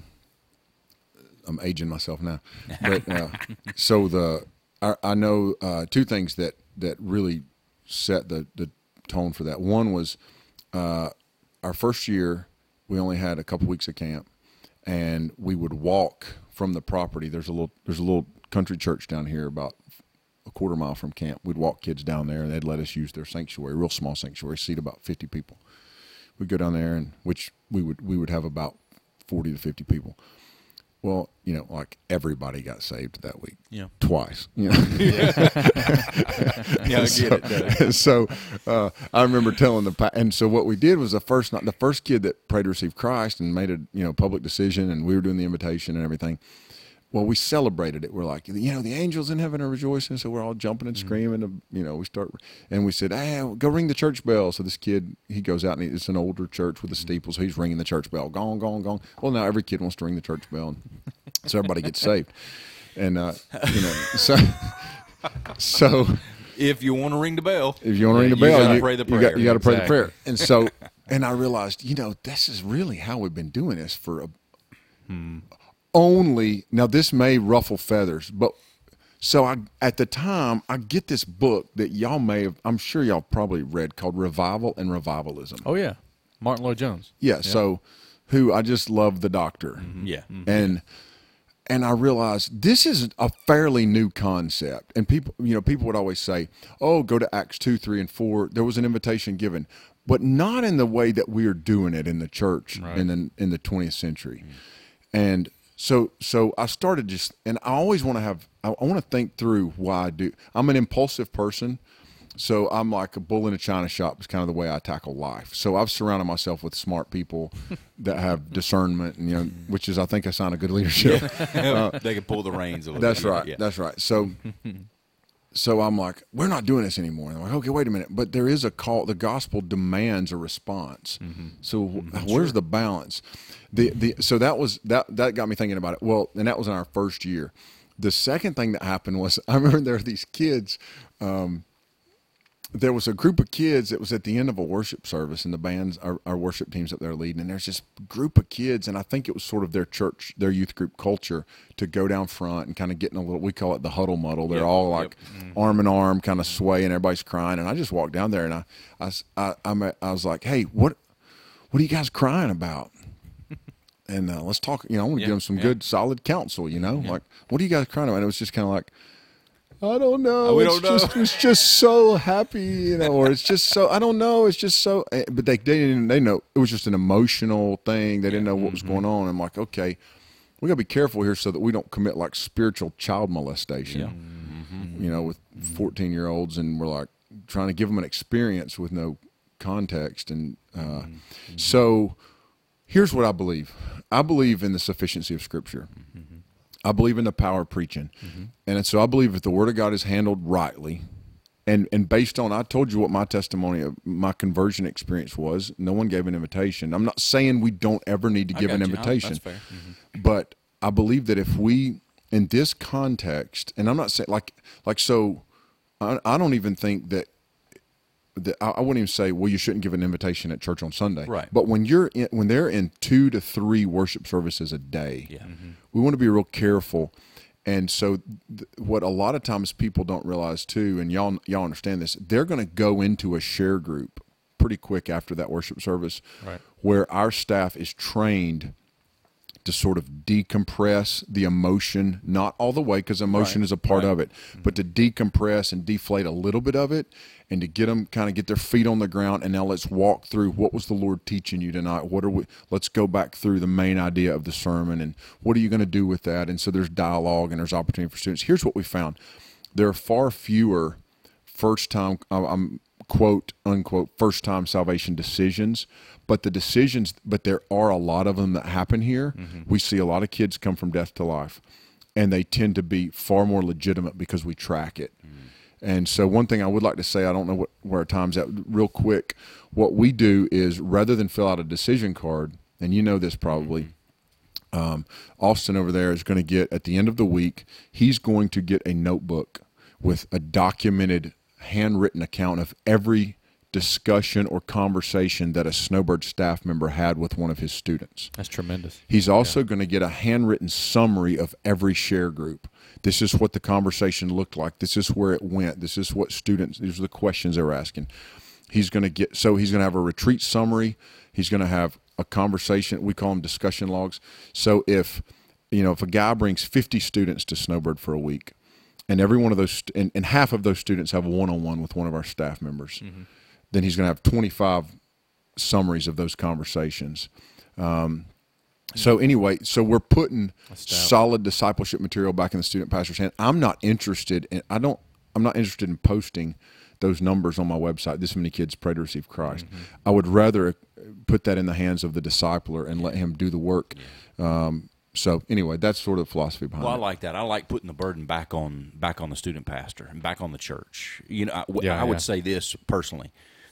I'm aging myself now, but uh, so the I, I know uh, two things that that really set the the tone for that. One was uh, our first year. We only had a couple weeks of camp, and we would walk from the property. There's a little there's a little country church down here about a quarter mile from camp. We'd walk kids down there, and they'd let us use their sanctuary, real small sanctuary, seat about fifty people. We'd go down there, and which we would we would have about forty to fifty people. Well, you know, like everybody got saved that week. Yeah. Twice. You know. Yeah, I so, get it. Doug. so uh, I remember telling the pa- and so what we did was the first the first kid that prayed to receive Christ and made a you know public decision, and we were doing the invitation and everything. Well, we celebrated it. We're like, you know, the angels in heaven are rejoicing, so we're all jumping and screaming. Mm-hmm. You know, we start, and we said, hey, go ring the church bell. So this kid, he goes out, and he, it's an older church with a steeple, so he's ringing the church bell. Gong, gong, gong. Well, now every kid wants to ring the church bell, and so everybody gets saved. And, uh, you know, so, so If you want to ring the bell, if you want to ring the you bell, gotta you, pray the you prayer. got, you got to pray the Exactly. prayer. And so, and I realized, you know, this is really how we've been doing this for a, Hmm. only, now this may ruffle feathers, but so I, at the time, I get this book that y'all may have, I'm sure y'all probably read, called Revival and Revivalism. Oh yeah, Martin Lloyd Jones. Yeah, so who I just love the doctor. yeah. And and I realized this is a fairly new concept. And people, you know, people would always say, "Oh, go to Acts two, three, and four. There was an invitation given," but not in the way that we are doing it in the church Right. in the in the twentieth century. And so so I started just, and I always want to have, I, I want to think through why I do. I'm an impulsive person. So I'm like a bull in a china shop is kind of the way I tackle life. So I've surrounded myself with smart people that have discernment, and you know, which is I think a sign of good leadership. They can pull the reins a little That's bit. right. Yeah. That's right. So, so I'm like, we're not doing this anymore. And I'm like, okay, wait a minute. But there is a call. The gospel demands a response. So wh- where's the balance? The the so that was that that got me thinking about it. Well, and that was in our first year. The second thing that happened was I remember there were these kids. Um, there was a group of kids that was at the end of a worship service, and the bands, our, our worship teams up there leading, and there's this group of kids, and I think it was sort of their church, their youth group culture to go down front and kind of get in a little, we call it the huddle muddle. They're Yep, all yep. like arm in arm, kind of swaying, everybody's crying, and I just walked down there, and I, I, s- I, I'm a- I was like, hey, what, what are you guys crying about? And uh, let's talk, you know, I want to Yeah, give them some yeah. good, solid counsel, you know, like, what are you guys crying about? And it was just kind of like, I don't know. We it's don't know. just it's just so happy, you know, or it's just so I don't know. It's just so. eh, But they they didn't they know it was just an emotional thing. They didn't know what was Mm-hmm. going on. I'm like, okay, we gotta be careful here so that we don't commit like spiritual child molestation. Yeah. Mm-hmm. You know, with fourteen year olds, and we're like trying to give them an experience with no context. And uh, Mm-hmm. so, here's what I believe. I believe in the sufficiency of Scripture. I believe in the power of preaching. And so I believe if the Word of God is handled rightly, and, and based on, I told you what my testimony of my conversion experience was. No one gave an invitation. I'm not saying we don't ever need to I give an got you. I- invitation. That's fair. Mhm. But I believe that if we, in this context, and I'm not saying like, like, so I, I don't even think that, that I, I wouldn't even say, well, you shouldn't give an invitation at church on Sunday. Right. But when you're in, when they're in two to three worship services a day, Yeah. Mhm. we want to be real careful. And so th- what a lot of times people don't realize too, and y'all y'all understand this, they're going to go into a share group pretty quick after that worship service, Right. where our staff is trained to sort of decompress the emotion, not all the way, because emotion Right, is a part right. of it, but to decompress and deflate a little bit of it, and to get them kind of get their feet on the ground. And now let's walk through, what was the Lord teaching you tonight? What are we? Let's go back through the main idea of the sermon, and what are you going to do with that? And so there's dialogue and there's opportunity for students. Here's what we found: there are far fewer first time, I'm quote unquote, first time salvation decisions, but the decisions, but there are a lot of them that happen here. Mm-hmm. We see a lot of kids come from death to life, and they tend to be far more legitimate because we track it. Mm-hmm. And so one thing I would like to say, I don't know what, where our time's at, real quick, what we do is, rather than fill out a decision card, and you know this probably, mm-hmm. um, Austin over there is going to get, at the end of the week, he's going to get a notebook with a documented, handwritten account of every discussion or conversation that a Snowbird staff member had with one of his students. That's tremendous. He's also yeah. going to get a handwritten summary of every share group. This is what the conversation looked like. This is where it went. This is what students, these are the questions they were asking. He's going to get, so he's going to have a retreat summary. He's going to have a conversation. We call them discussion logs. So if, you know, if a guy brings fifty students to Snowbird for a week, and every one of those, and, and half of those students have a one-on-one with one of our staff members, mm-hmm. then he's going to have twenty-five summaries of those conversations. Um, so anyway, so we're putting solid discipleship material back in the student pastor's hand. I'm not interested in, I don't, I'm not interested in posting those numbers on my website. This many kids pray to receive Christ. Mm-hmm. I would rather put that in the hands of the discipler and let him do the work. Yeah. Um, So anyway, that's sort of the philosophy behind well, it. Well, I like that. I like putting the burden back on back on the student pastor and back on the church. You know, I, yeah, I would yeah. say this personally: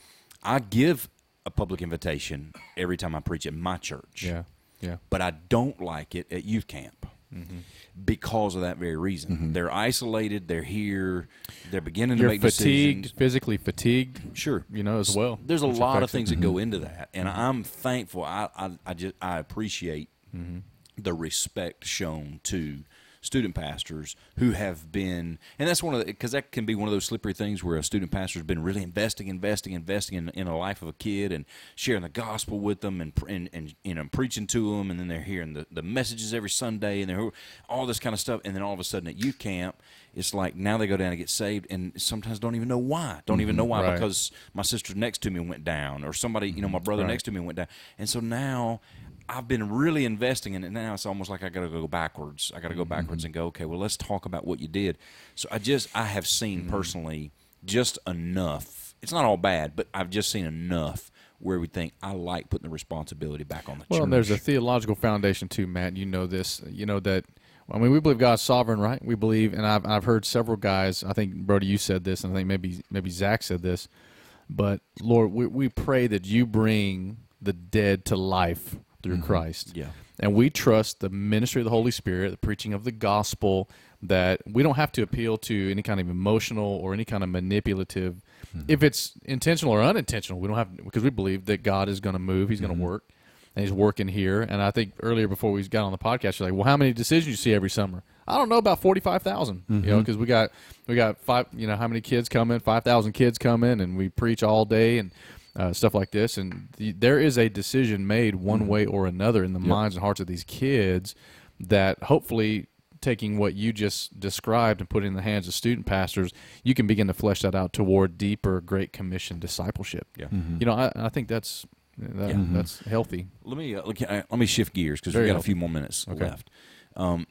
I give a public invitation every time I preach at my church. Yeah, yeah. But I don't like it at youth camp mm-hmm. because of that very reason. Mm-hmm. They're isolated. They're here. They're beginning You're to make fatigued, decisions. physically fatigued. Sure, you know as well. There's a lot of things it. that go into that, and mm-hmm. I'm thankful. I I, I just I appreciate. Mm-hmm. the respect shown to student pastors who have been, and that's one of the, because that can be one of those slippery things where a student pastor has been really investing, investing, investing in, in a life of a kid and sharing the gospel with them and, and, and you know, preaching to them, and then they're hearing the, the messages every Sunday and they're all this kind of stuff, and then all of a sudden at youth camp, it's like now they go down and get saved and sometimes don't even know why. Don't even know why right. because my sister next to me went down, or somebody, you know, my brother right. next to me went down. And so now I've been really investing in it. Now it's almost like I got to go backwards. I got to go backwards mm-hmm. and go, okay, well, let's talk about what you did. So I just, I have seen mm-hmm. personally just enough. It's not all bad, but I've just seen enough where we think I like putting the responsibility back on the well, church. Well, there's a theological foundation too, Matt. You know this. You know that, I mean, we believe God's sovereign, right? We believe, and I've, I've heard several guys, I think, Brody, you said this, and I think maybe maybe Zach said this, but Lord, we, we pray that you bring the dead to life through mm-hmm. Christ. Yeah. And we trust the ministry of the Holy Spirit, the preaching of the gospel, that we don't have to appeal to any kind of emotional or any kind of manipulative. Mm-hmm. If it's intentional or unintentional, we don't have, because we believe that God is going to move, he's going to mm-hmm. work, and he's working here. And I think earlier before we got on the podcast, you're like, well, how many decisions you see every summer? I don't know, about forty-five thousand, mm-hmm. you know, because we got, we got five, you know, how many kids come in, five thousand kids come in, and we preach all day and Uh, stuff like this, and the, there is a decision made one mm-hmm. way or another in the yep. minds and hearts of these kids that hopefully, taking what you just described and putting it in the hands of student pastors, you can begin to flesh that out toward deeper Great Commission discipleship. Yeah, mm-hmm. you know, I, I think that's that, yeah. that's healthy. Let me uh, look, uh, let me shift gears because we've got healthy. a few more minutes okay. left. Um,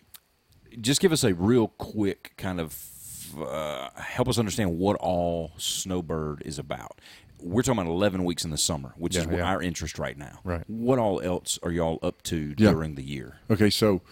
just give us a real quick kind of uh, help us understand what all Snowbird is about. We're talking about eleven weeks in the summer, which yeah, is yeah. our interest right now. Right. What all else are y'all up to yeah. during the year? Okay, so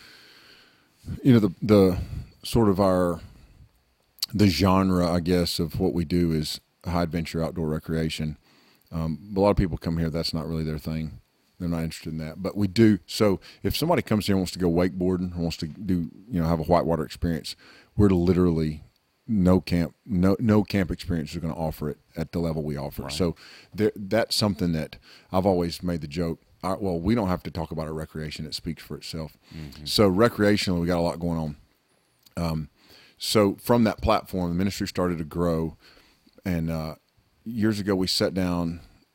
you know the the sort of our the genre, I guess, of what we do is high adventure outdoor recreation. Um, a lot of people come here, that's not really their thing. They're not interested in that. But we do. So if somebody comes here and wants to go wakeboarding or wants to do, you know, have a whitewater experience, we're literally no camp, no no camp experience is going to offer it at the level we offer. Right. So there, that's something that I've always made the joke. I, well, we don't have to talk about our recreation; it speaks for itself. Mm-hmm. So recreationally, we got a lot going on. Um, so from that platform, the ministry started to grow, and uh, years ago we sat down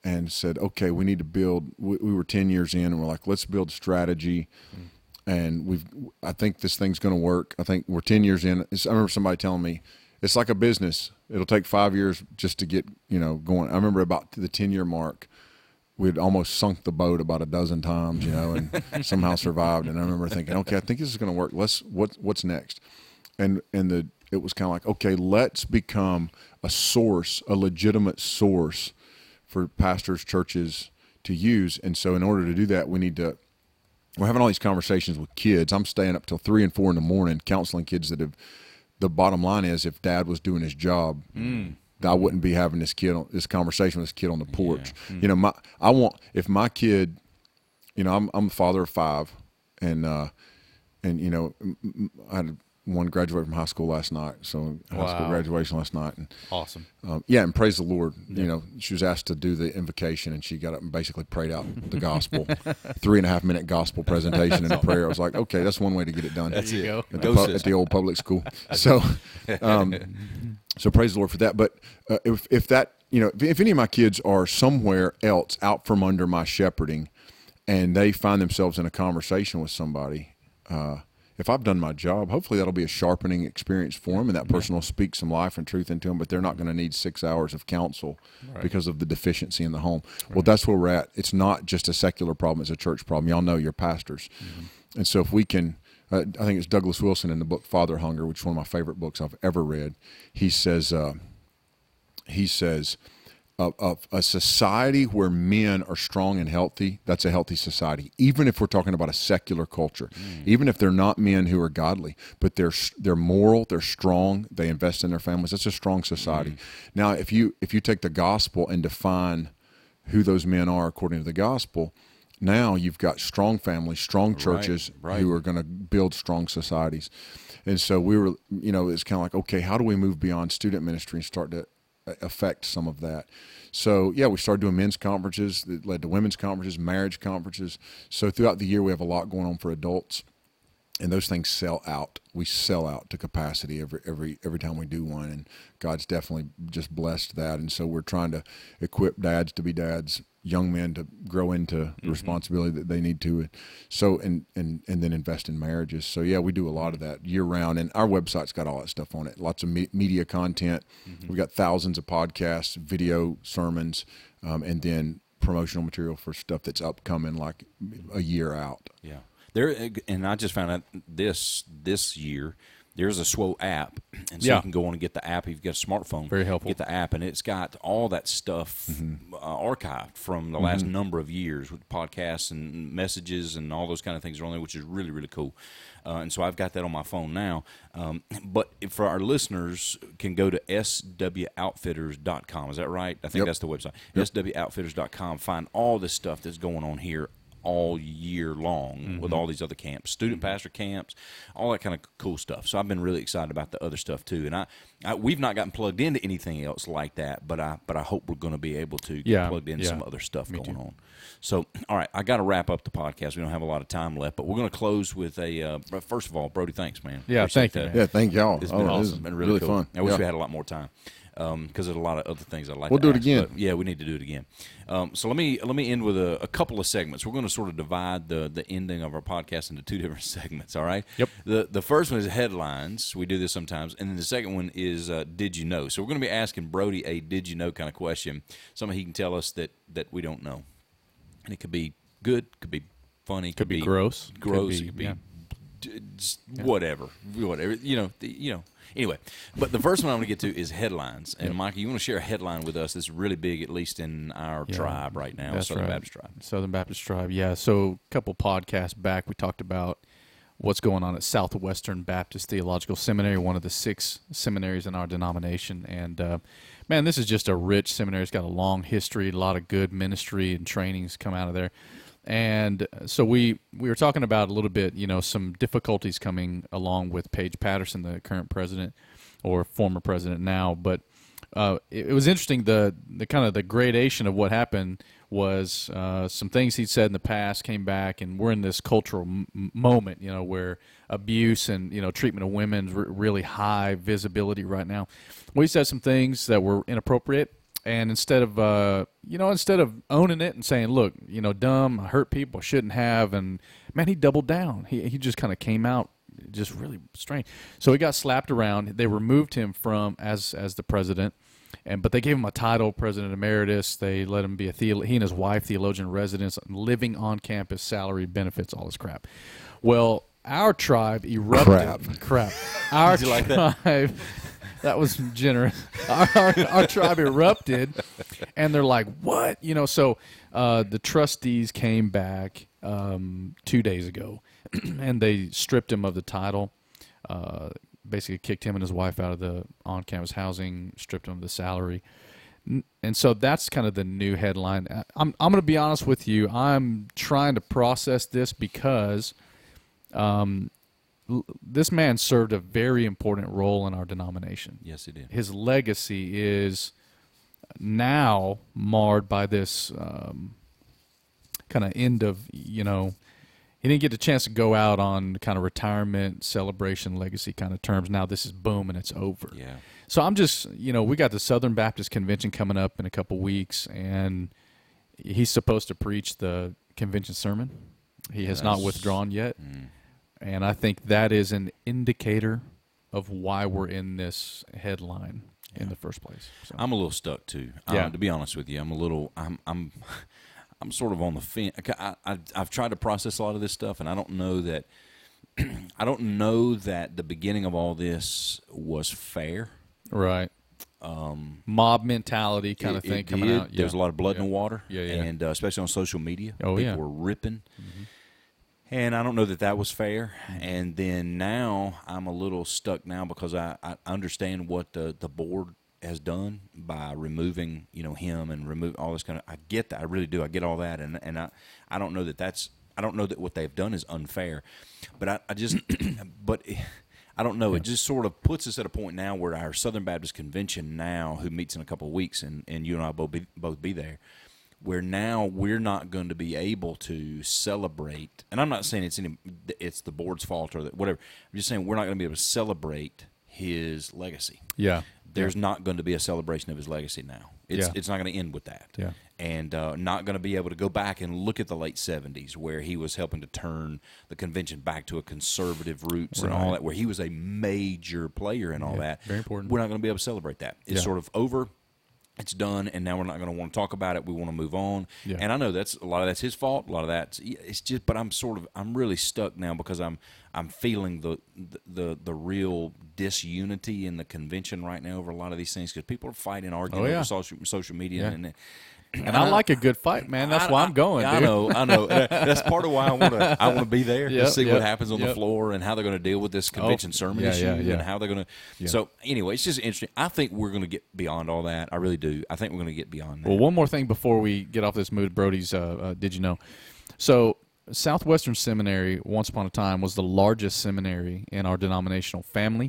and said, okay, we need to build. We, we were ten years in, and we're like, let's build strategy. Mm. And we've, I think this thing's going to work. I think we're ten years in. It's, I remember somebody telling me, it's like a business. It'll take five years just to get, you know, going. I remember about the ten-year mark, we'd almost sunk the boat about a dozen times, you know, and somehow survived. And I remember thinking, okay, I think this is going to work. Let's, what, what's next? And and the it was kind of like, okay, let's become a source, a legitimate source for pastors, churches to use. And so in order to do that, we need to, we're having all these conversations with kids. I'm staying up till three and four in the morning counseling kids that have, the bottom line is if dad was doing his job, mm. I wouldn't be having this kid, this conversation with this kid on the porch. Yeah. Mm. You know, my, I want, if my kid, you know, I'm, I'm a father of five and, uh, and, you know, I had one graduated from high school last night, so high wow. school graduation last night. And, awesome. Um, yeah, and praise the Lord. Yeah. You know, she was asked to do the invocation, and she got up and basically prayed out the gospel, three and a half minute gospel presentation and a prayer. I was like, okay, that's one way to get it done. That's it. At the, pu- at the old public school. So, um, so praise the Lord for that. But uh, if if that, you know, if, if any of my kids are somewhere else out from under my shepherding, and they find themselves in a conversation with somebody. Uh, If I've done my job, hopefully that'll be a sharpening experience for them, and that person will speak some life and truth into them, but they're not going to need six hours of counsel right. because of the deficiency in the home. Right. Well, that's where we're at. It's not just a secular problem. It's a church problem. Y'all know you're pastors. Mm-hmm. And so if we can, uh, I think it's Douglas Wilson in the book Father Hunger, which is one of my favorite books I've ever read. He says, uh, he says, Of, of a society where men are strong and healthy, that's a healthy society. Even if we're talking about a secular culture, mm. even if they're not men who are godly, but they're they're moral, they're strong, they invest in their families, that's a strong society. Mm. Now, if you if you take the gospel and define who those men are according to the gospel, now you've got strong families, strong churches right, right. who are going to build strong societies. And so we were, you know, it's kind of like, okay, how do we move beyond student ministry and start to affect some of that? So yeah, we started doing men's conferences that led to women's conferences, marriage conferences. So throughout the year we have a lot going on for adults, and those things sell out. We sell out to capacity every every every time we do one, and God's definitely just blessed that. And so we're trying to equip dads to be dads, young men to grow into the mm-hmm. responsibility that they need to. So and and and then invest in marriages. So yeah, we do a lot of that year round, and our website's got all that stuff on it. Lots of me- media content. Mm-hmm. We've got thousands of podcasts, video sermons, um, and then promotional material for stuff that's upcoming, like a year out. Yeah. There, and I just found out this this year, there's a S W O app, and so yeah. you can go on and get the app if you've got a smartphone. Very helpful. Get the app, and it's got all that stuff mm-hmm. uh, archived from the last mm-hmm. number of years with podcasts and messages and all those kind of things are on there, which is really, really cool. Uh, and so I've got that on my phone now. Um, but for our listeners, can go to S W outfitters dot com. Is that right? I think yep. that's the website. Yep. S W outfitters dot com. Find all this stuff that's going on here all year long mm-hmm. with all these other camps, student pastor camps, all that kind of cool stuff. So I've been really excited about the other stuff too. And I, I we've not gotten plugged into anything else like that, but I but I hope we're going to be able to get yeah, plugged into yeah. some other stuff Me going too. on. So, all right, I got to wrap up the podcast. We don't have a lot of time left, but we're going to close with a. Uh, first of all, Brody, thanks, man. Yeah, Appreciate thank you. that. Man. Yeah, thank y'all. It's oh, been it awesome. Been really, really cool. fun. I wish yeah. we had a lot more time because um, there's a lot of other things I'd like we'll to do ask, it again. But yeah, we need to do it again. Um, so let me let me end with a, a couple of segments. We're going to sort of divide the the ending of our podcast into two different segments. All right. Yep. The the first one is headlines. We do this sometimes, and then the second one is uh, did you know? So we're going to be asking Brody a did you know kind of question, something he can tell us that that we don't know, and it could be good, could be funny, could, could be, be gross, gross, could be, it could be yeah. d- just whatever, whatever. You know, the, you know. Anyway, but the first one I'm going to get to is headlines. And, yep. Mike, you want to share a headline with us that's really big, at least in our yeah, tribe right now, Southern right. Baptist Tribe. Southern Baptist Tribe, yeah. So a couple podcasts back, we talked about what's going on at Southwestern Baptist Theological Seminary, one of the six seminaries in our denomination. And, uh, man, this is just a rich seminary. It's got a long history, a lot of good ministry and trainings come out of there. And so we, we were talking about a little bit, you know, some difficulties coming along with Paige Patterson, the current president or former president now. But uh, it, it was interesting, the the kind of the gradation of what happened was uh, some things he'd said in the past came back, and we're in this cultural m- moment, you know, where abuse and, you know, treatment of women's r- really high visibility right now. We said some things that were inappropriate. And instead of, uh, you know, instead of owning it and saying, look, you know, dumb, I hurt people, I shouldn't have, and, man, he doubled down. He he just kind of came out just really strange. So he got slapped around. They removed him from as as the president, and but they gave him a title, President Emeritus. They let him be a theolo- he and his wife, theologian residence, living on campus, salary, benefits, all this crap. Well, our tribe erupted. Crap. Crap. Our Did you like tribe. that? That was generous. Our, our, our tribe erupted, and they're like, "What?" You know. So uh, the trustees came back um, two days ago, and they stripped him of the title. Uh, basically, kicked him and his wife out of the on-campus housing, stripped him of the salary, and so that's kind of the new headline. I'm I'm going to be honest with you. I'm trying to process this because. Um, This man served a very important role in our denomination. Yes, he did. His legacy is now marred by this um, kind of end of, you know, he didn't get the chance to go out on kind of retirement, celebration, legacy kind of terms. Now this is boom and it's over. Yeah. So I'm just, you know, we got the Southern Baptist Convention coming up in a couple weeks, and he's supposed to preach the convention sermon. He has not Yes. withdrawn yet. Mm. And I think that is an indicator of why we're in this headline in the first place. So. I'm a little stuck too. Yeah. Um, to be honest with you, I'm a little. I'm. I'm. I'm sort of on the fence. I, I, I've tried to process a lot of this stuff, and I don't know that. I don't know that the beginning of all this was fair. Right. Um, Mob mentality kind it, of thing it coming did. out. There was a lot of blood yeah. in the water. Yeah, yeah. And uh, especially on social media, Oh, people yeah. were ripping. Mm-hmm. And I don't know that that was fair. Mm-hmm. And then now I'm a little stuck now because I, I understand what the, the board has done by removing, you know, him and remove all this kind of. I get that. I really do. I get all that. And and I, I don't know that that's. I don't know that what they've done is unfair. But I, I just. but. I don't know. Yeah. It just sort of puts us at a point now where our Southern Baptist Convention now, who meets in a couple of weeks, and, and you and I both be, both be there, where now we're not going to be able to celebrate. And I'm not saying it's any, it's the board's fault or that, whatever. I'm just saying we're not going to be able to celebrate his legacy. Yeah. There's not going to be a celebration of his legacy now. It's Yeah. it's not going to end with that. Yeah. And uh, not going to be able to go back and look at the late seventies where he was helping to turn the convention back to a conservative roots and all Right. that, where he was a major player and all Yeah, that. very important. We're not going to be able to celebrate that. It's Yeah. sort of over. It's done, and now we're not going to want to talk about it. We want to move on. Yeah. And I know that's a lot of that's his fault. A lot of that's it's just. But I'm sort of I'm really stuck now because I'm I'm feeling the the the, the real disunity in the convention right now over a lot of these things because people are fighting, arguing Oh, yeah. over social social media, Yeah. and And I like a good fight, man. That's I- why I- I'm going. I dude. know, I know. And that's part of why I want to. I want to be there Yep, to see yep, what happens on the yep. floor and how they're going to deal with this convention Oh, sermon yeah, issue yeah, yeah. and how they're going to. Yeah. So anyway, it's just interesting. I think we're going to get beyond all that. I really do. I think we're going to get beyond that. Well, one more thing before we get off this mood, Brody's. Uh, uh, did you know? So Southwestern Seminary, once upon a time, was the largest seminary in our denominational family,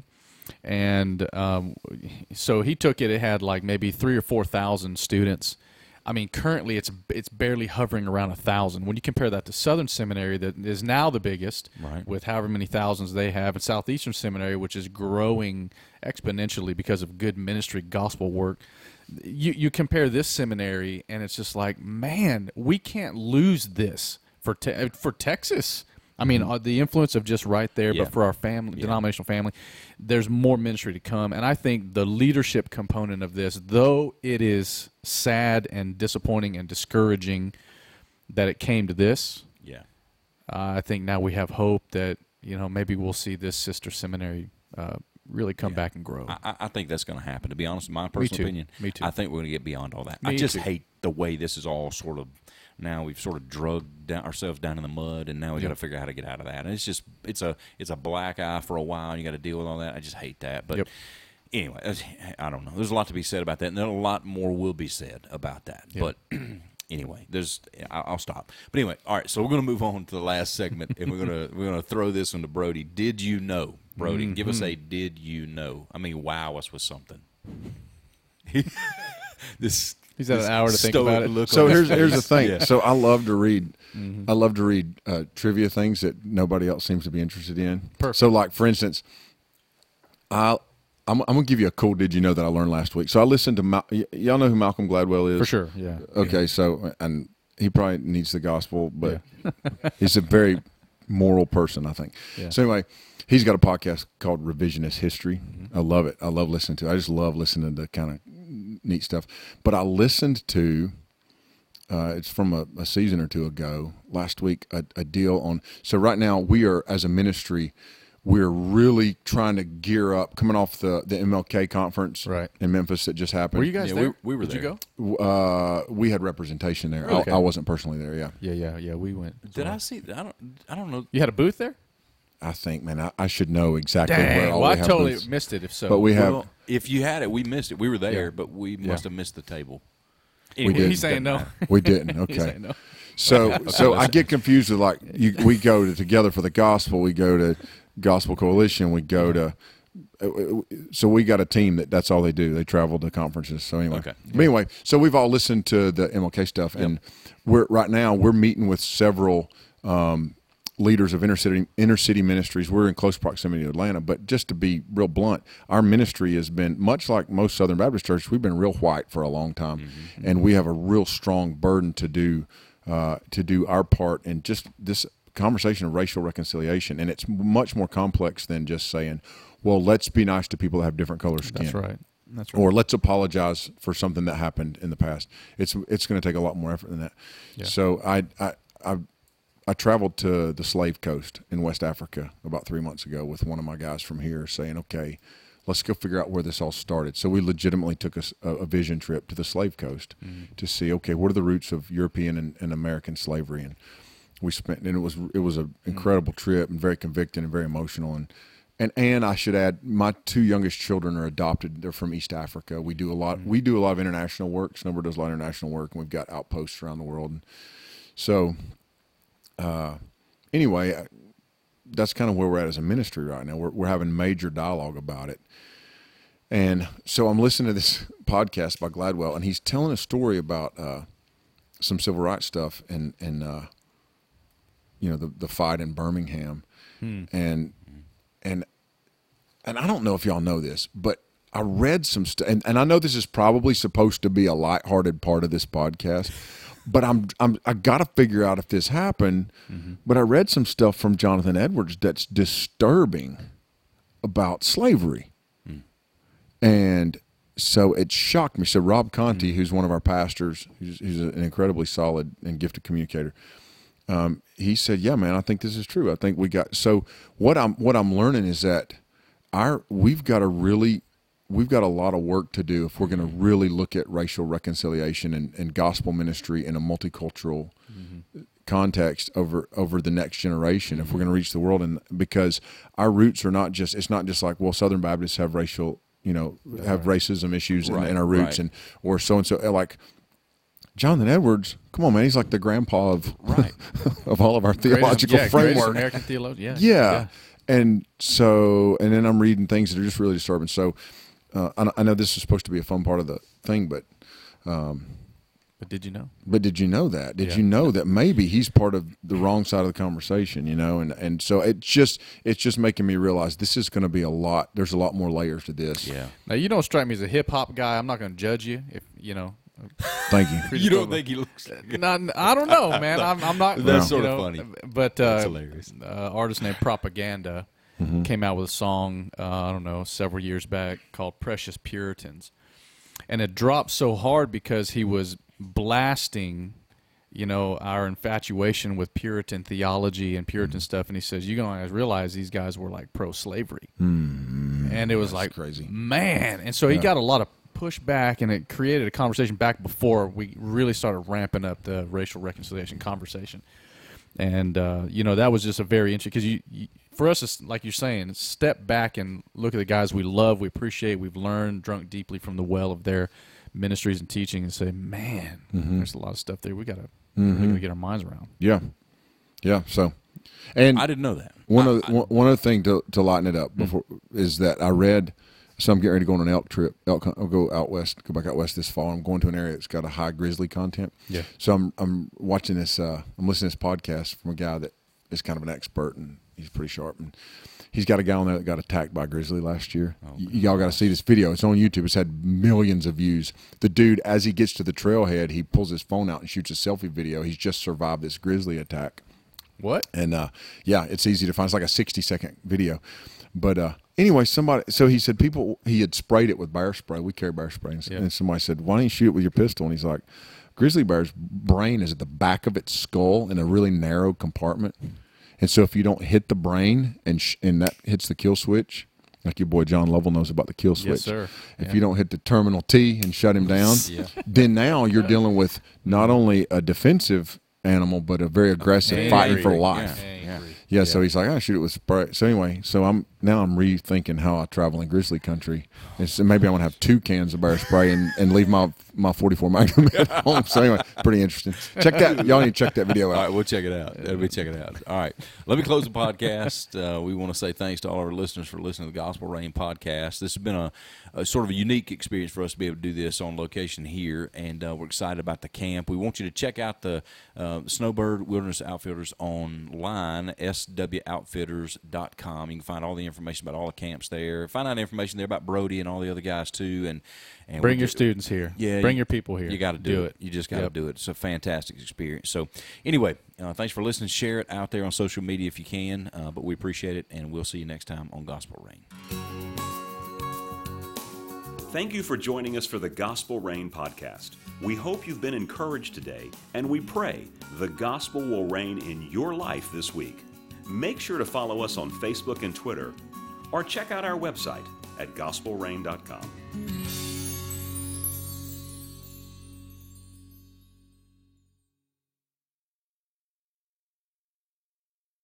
and um, so he took it. It had like maybe three or four thousand students. I mean, currently it's it's barely hovering around a thousand. When you compare that to Southern Seminary, that is now the biggest, Right. with however many thousands they have, and Southeastern Seminary, which is growing exponentially because of good ministry, gospel work. You you compare this seminary, and it's just like, man, we can't lose this for te- for Texas. I mean, uh, the influence of just right there, Yeah. but for our family, Yeah. denominational family, there's more ministry to come. And I think the leadership component of this, though it is sad and disappointing and discouraging that it came to this, yeah. uh, I think now we have hope that, you know, maybe we'll see this sister seminary uh, really come Yeah. back and grow. I, I- I think that's going to happen. To be honest, my personal too. opinion, Me too. I think we're going to get beyond all that. Me I just too. hate the way this is all sort of. Now we've sort of drugged down ourselves down in the mud, and now we got to Yep. figure out how to get out of that. And it's just it's a it's a black eye for a while, and you got to deal with all that. I just hate that. But Yep. anyway, that's- I don't know. There's a lot to be said about that, and then a lot more will be said about that. Yep. But anyway, there's I- I'll stop. But anyway, all right. So we're going to move on to the last segment, and we're gonna we're gonna throw this one to Brody. Did you know, Brody? Give us a did you know? I mean, wow us with something. this He's had an this hour to think stoic about it. look So on his here's here's the face. thing. Yeah. So I love to read. I love to read uh, trivia things that nobody else seems to be interested in. Perfect. So, like for instance, I I'm, I'm gonna give you a cool did you know that I learned last week. So I listened to Mal- y- y'all know who Malcolm Gladwell is For sure, yeah. Okay, so and he probably needs the gospel, but he's a very moral person, I think. Yeah. So anyway, he's got a podcast called Revisionist History. Mm-hmm. I love it. I love listening to it. I just love listening to kind of neat stuff. But I listened to uh, it's from a, a season or two ago last week a, a deal on. So right now we are as a ministry. We're really trying to gear up, coming off the, the M L K conference right. in Memphis that just happened. Were you guys Yeah, there? we- we were Did there. you go? Uh, we had representation there. Okay. I, I wasn't personally there. Yeah, Yeah, yeah, yeah. We went. Did I see? I don't. I don't know. You had a booth there? I think, man, I, I should know exactly where Dang, all well, we I have totally booths. missed it. If so, But we have. Well, if you had it, we missed it. We were there, Yeah. but we Yeah. must have missed the table. We did. He's saying no. We didn't. He's Okay. saying no. So, so I get confused with like you, we go to Together for the Gospel, we go to Gospel Coalition, we go to. So we got a team that that's all they do. They travel to conferences. So anyway, Okay. but anyway, so we've all listened to the M L K stuff, and we're right now we're meeting with several um, leaders of inner city inner city ministries. We're in close proximity to Atlanta, but just to be real blunt, our ministry has been much like most Southern Baptist churches. We've been real white for a long time, mm-hmm. and we have a real strong burden to do uh, to do our part in just this conversation of racial reconciliation, and it's much more complex than just saying, well, let's be nice to people that have different color skin. That's right. That's right. Or let's apologize for something that happened in the past. It's it's going to take a lot more effort than that. Yeah. So I, I I I traveled to the Slave Coast in West Africa about three months ago with one of my guys from here, saying, okay, let's go figure out where this all started. So we legitimately took a, a vision trip to the Slave Coast mm-hmm. to see, okay, what are the roots of European and, and American slavery? And we spent, and it was it was an incredible mm-hmm. trip and very convicting and very emotional. And And and I should add, my two youngest children are adopted. They're from East Africa. We do a lot. Mm-hmm. We do a lot of international work. Snowbird does a lot of international work, and we've got outposts around the world. And so, uh, anyway, that's kind of where we're at as a ministry right now. We're we're having major dialogue about it. And so I'm listening to this podcast by Gladwell, and he's telling a story about uh, some civil rights stuff and and uh, you know the the fight in Birmingham, hmm. and. And and I don't know if y'all know this, but I read some stuff, and, and I know this is probably supposed to be a lighthearted part of this podcast, but I'm I'm I got to figure out if this happened. Mm-hmm. But I read some stuff from Jonathan Edwards that's disturbing about slavery, mm. and so it shocked me. So Rob Conti, mm. who's one of our pastors, who's, who's an incredibly solid and gifted communicator. Um, he said, "Yeah, man, I think this is true. I think we got." So what I'm what I'm learning is that our we've got a really we've got a lot of work to do if we're going to really look at racial reconciliation and, and gospel ministry in a multicultural mm-hmm. context over over the next generation. Mm-hmm. If we're going to reach the world, and because our roots are not just it's not just like, well, Southern Baptists have racial you know have right. racism issues right. in, in our roots, right. and or so and so like. Jonathan Edwards, come on, man! He's like the grandpa of right. of all of our theological greatest, yeah, framework. American theologian, yeah. yeah, yeah. And so, and then I'm reading things that are just really disturbing. So, uh, I, I know this is supposed to be a fun part of the thing, but, um, but did you know? But did you know that? Did yeah. you know that maybe he's part of the wrong side of the conversation? You know, and and so it just it's just making me realize this is going to be a lot. There's a lot more layers to this. Yeah. Now you don't strike me as a hip hop guy. I'm not going to judge you if you know. Thank you. You don't think he looks like not, I don't know, man. I'm, I'm not. That's you sort of know, funny. But uh, that's hilarious. Uh, artist named Propaganda mm-hmm. came out with a song, uh, I don't know, several years back called Precious Puritans. And it dropped so hard because he was blasting, you know, our infatuation with Puritan theology and Puritan mm-hmm. stuff. And he says, you guys realize these guys were like pro-slavery. Mm-hmm. And it was that's like, crazy. Man. And so he yeah. got a lot of push back, and it created a conversation back before we really started ramping up the racial reconciliation conversation. And uh, you know, that was just a very interesting because you, you, for us, it's like you're saying, step back and look at the guys we love, we appreciate, we've learned, drunk deeply from the well of their ministries and teaching, and say, man, mm-hmm. there's a lot of stuff there we gotta mm-hmm. we gotta get our minds around. Yeah, yeah. So, and I didn't know that. One I, of I, one, one other thing to to lighten it up before mm-hmm. is that I read. So I'm getting ready to go on an elk trip. Elk, I'll go out west, go back out west this fall. I'm going to an area that's got a high grizzly content. Yeah. So I'm I'm watching this. Uh, I'm listening to this podcast from a guy that is kind of an expert, and he's pretty sharp. And he's got a guy on there that got attacked by a grizzly last year. Oh, y- y'all got to see this video. It's on YouTube. It's had millions of views. The dude, as he gets to the trailhead, he pulls his phone out and shoots a selfie video. He's just survived this grizzly attack. What? And uh, yeah, it's easy to find. It's like a sixty second video. But uh, anyway, somebody, so he said people, he had sprayed it with bear spray. We carry bear spray. And, Yeah. and somebody said, why don't you shoot it with your pistol? And he's like, grizzly bear's brain is at the back of its skull in a really narrow compartment. And so if you don't hit the brain and sh- and that hits the kill switch, like your boy John Lovell knows about the kill switch. Yes, sir. If Yeah. you don't hit the terminal T and shut him down, Yeah. then now you're dealing with not only a defensive animal, but a very aggressive, Angry. fighting for life. Yeah. Yeah, so he's like, I shoot it with spray. So anyway, so I'm now I'm rethinking how I travel in grizzly country. And so maybe I'm gonna have two cans of bear spray and, and leave my my forty-four Magnum at home. So anyway, pretty interesting. Check that. Y'all need to check that video All out. right, we'll check it out. Let me check it out. All right, let me close the podcast. Uh, we want to say thanks to all our listeners for listening to the Gospel Rain podcast. This has been a, a sort of a unique experience for us to be able to do this on location here, and uh, we're excited about the camp. We want you to check out the uh, Snowbird Wilderness Outfitters online, S W outfitters dot com. You can find all the information about all the camps there. Find out information there about Brody and all the other guys too, and and Bring we your ju- students here. Yeah, Bring you- your people here. You got to do, Do it. it. You just got to Yep. do it. It's a fantastic experience. So, anyway, uh, thanks for listening. Share it out there on social media if you can. Uh, but we appreciate it, and we'll see you next time on Gospel Rain. Thank you for joining us for the Gospel Rain podcast. We hope you've been encouraged today, and we pray the gospel will reign in your life this week. Make sure to follow us on Facebook and Twitter, or check out our website at gospel rain dot com.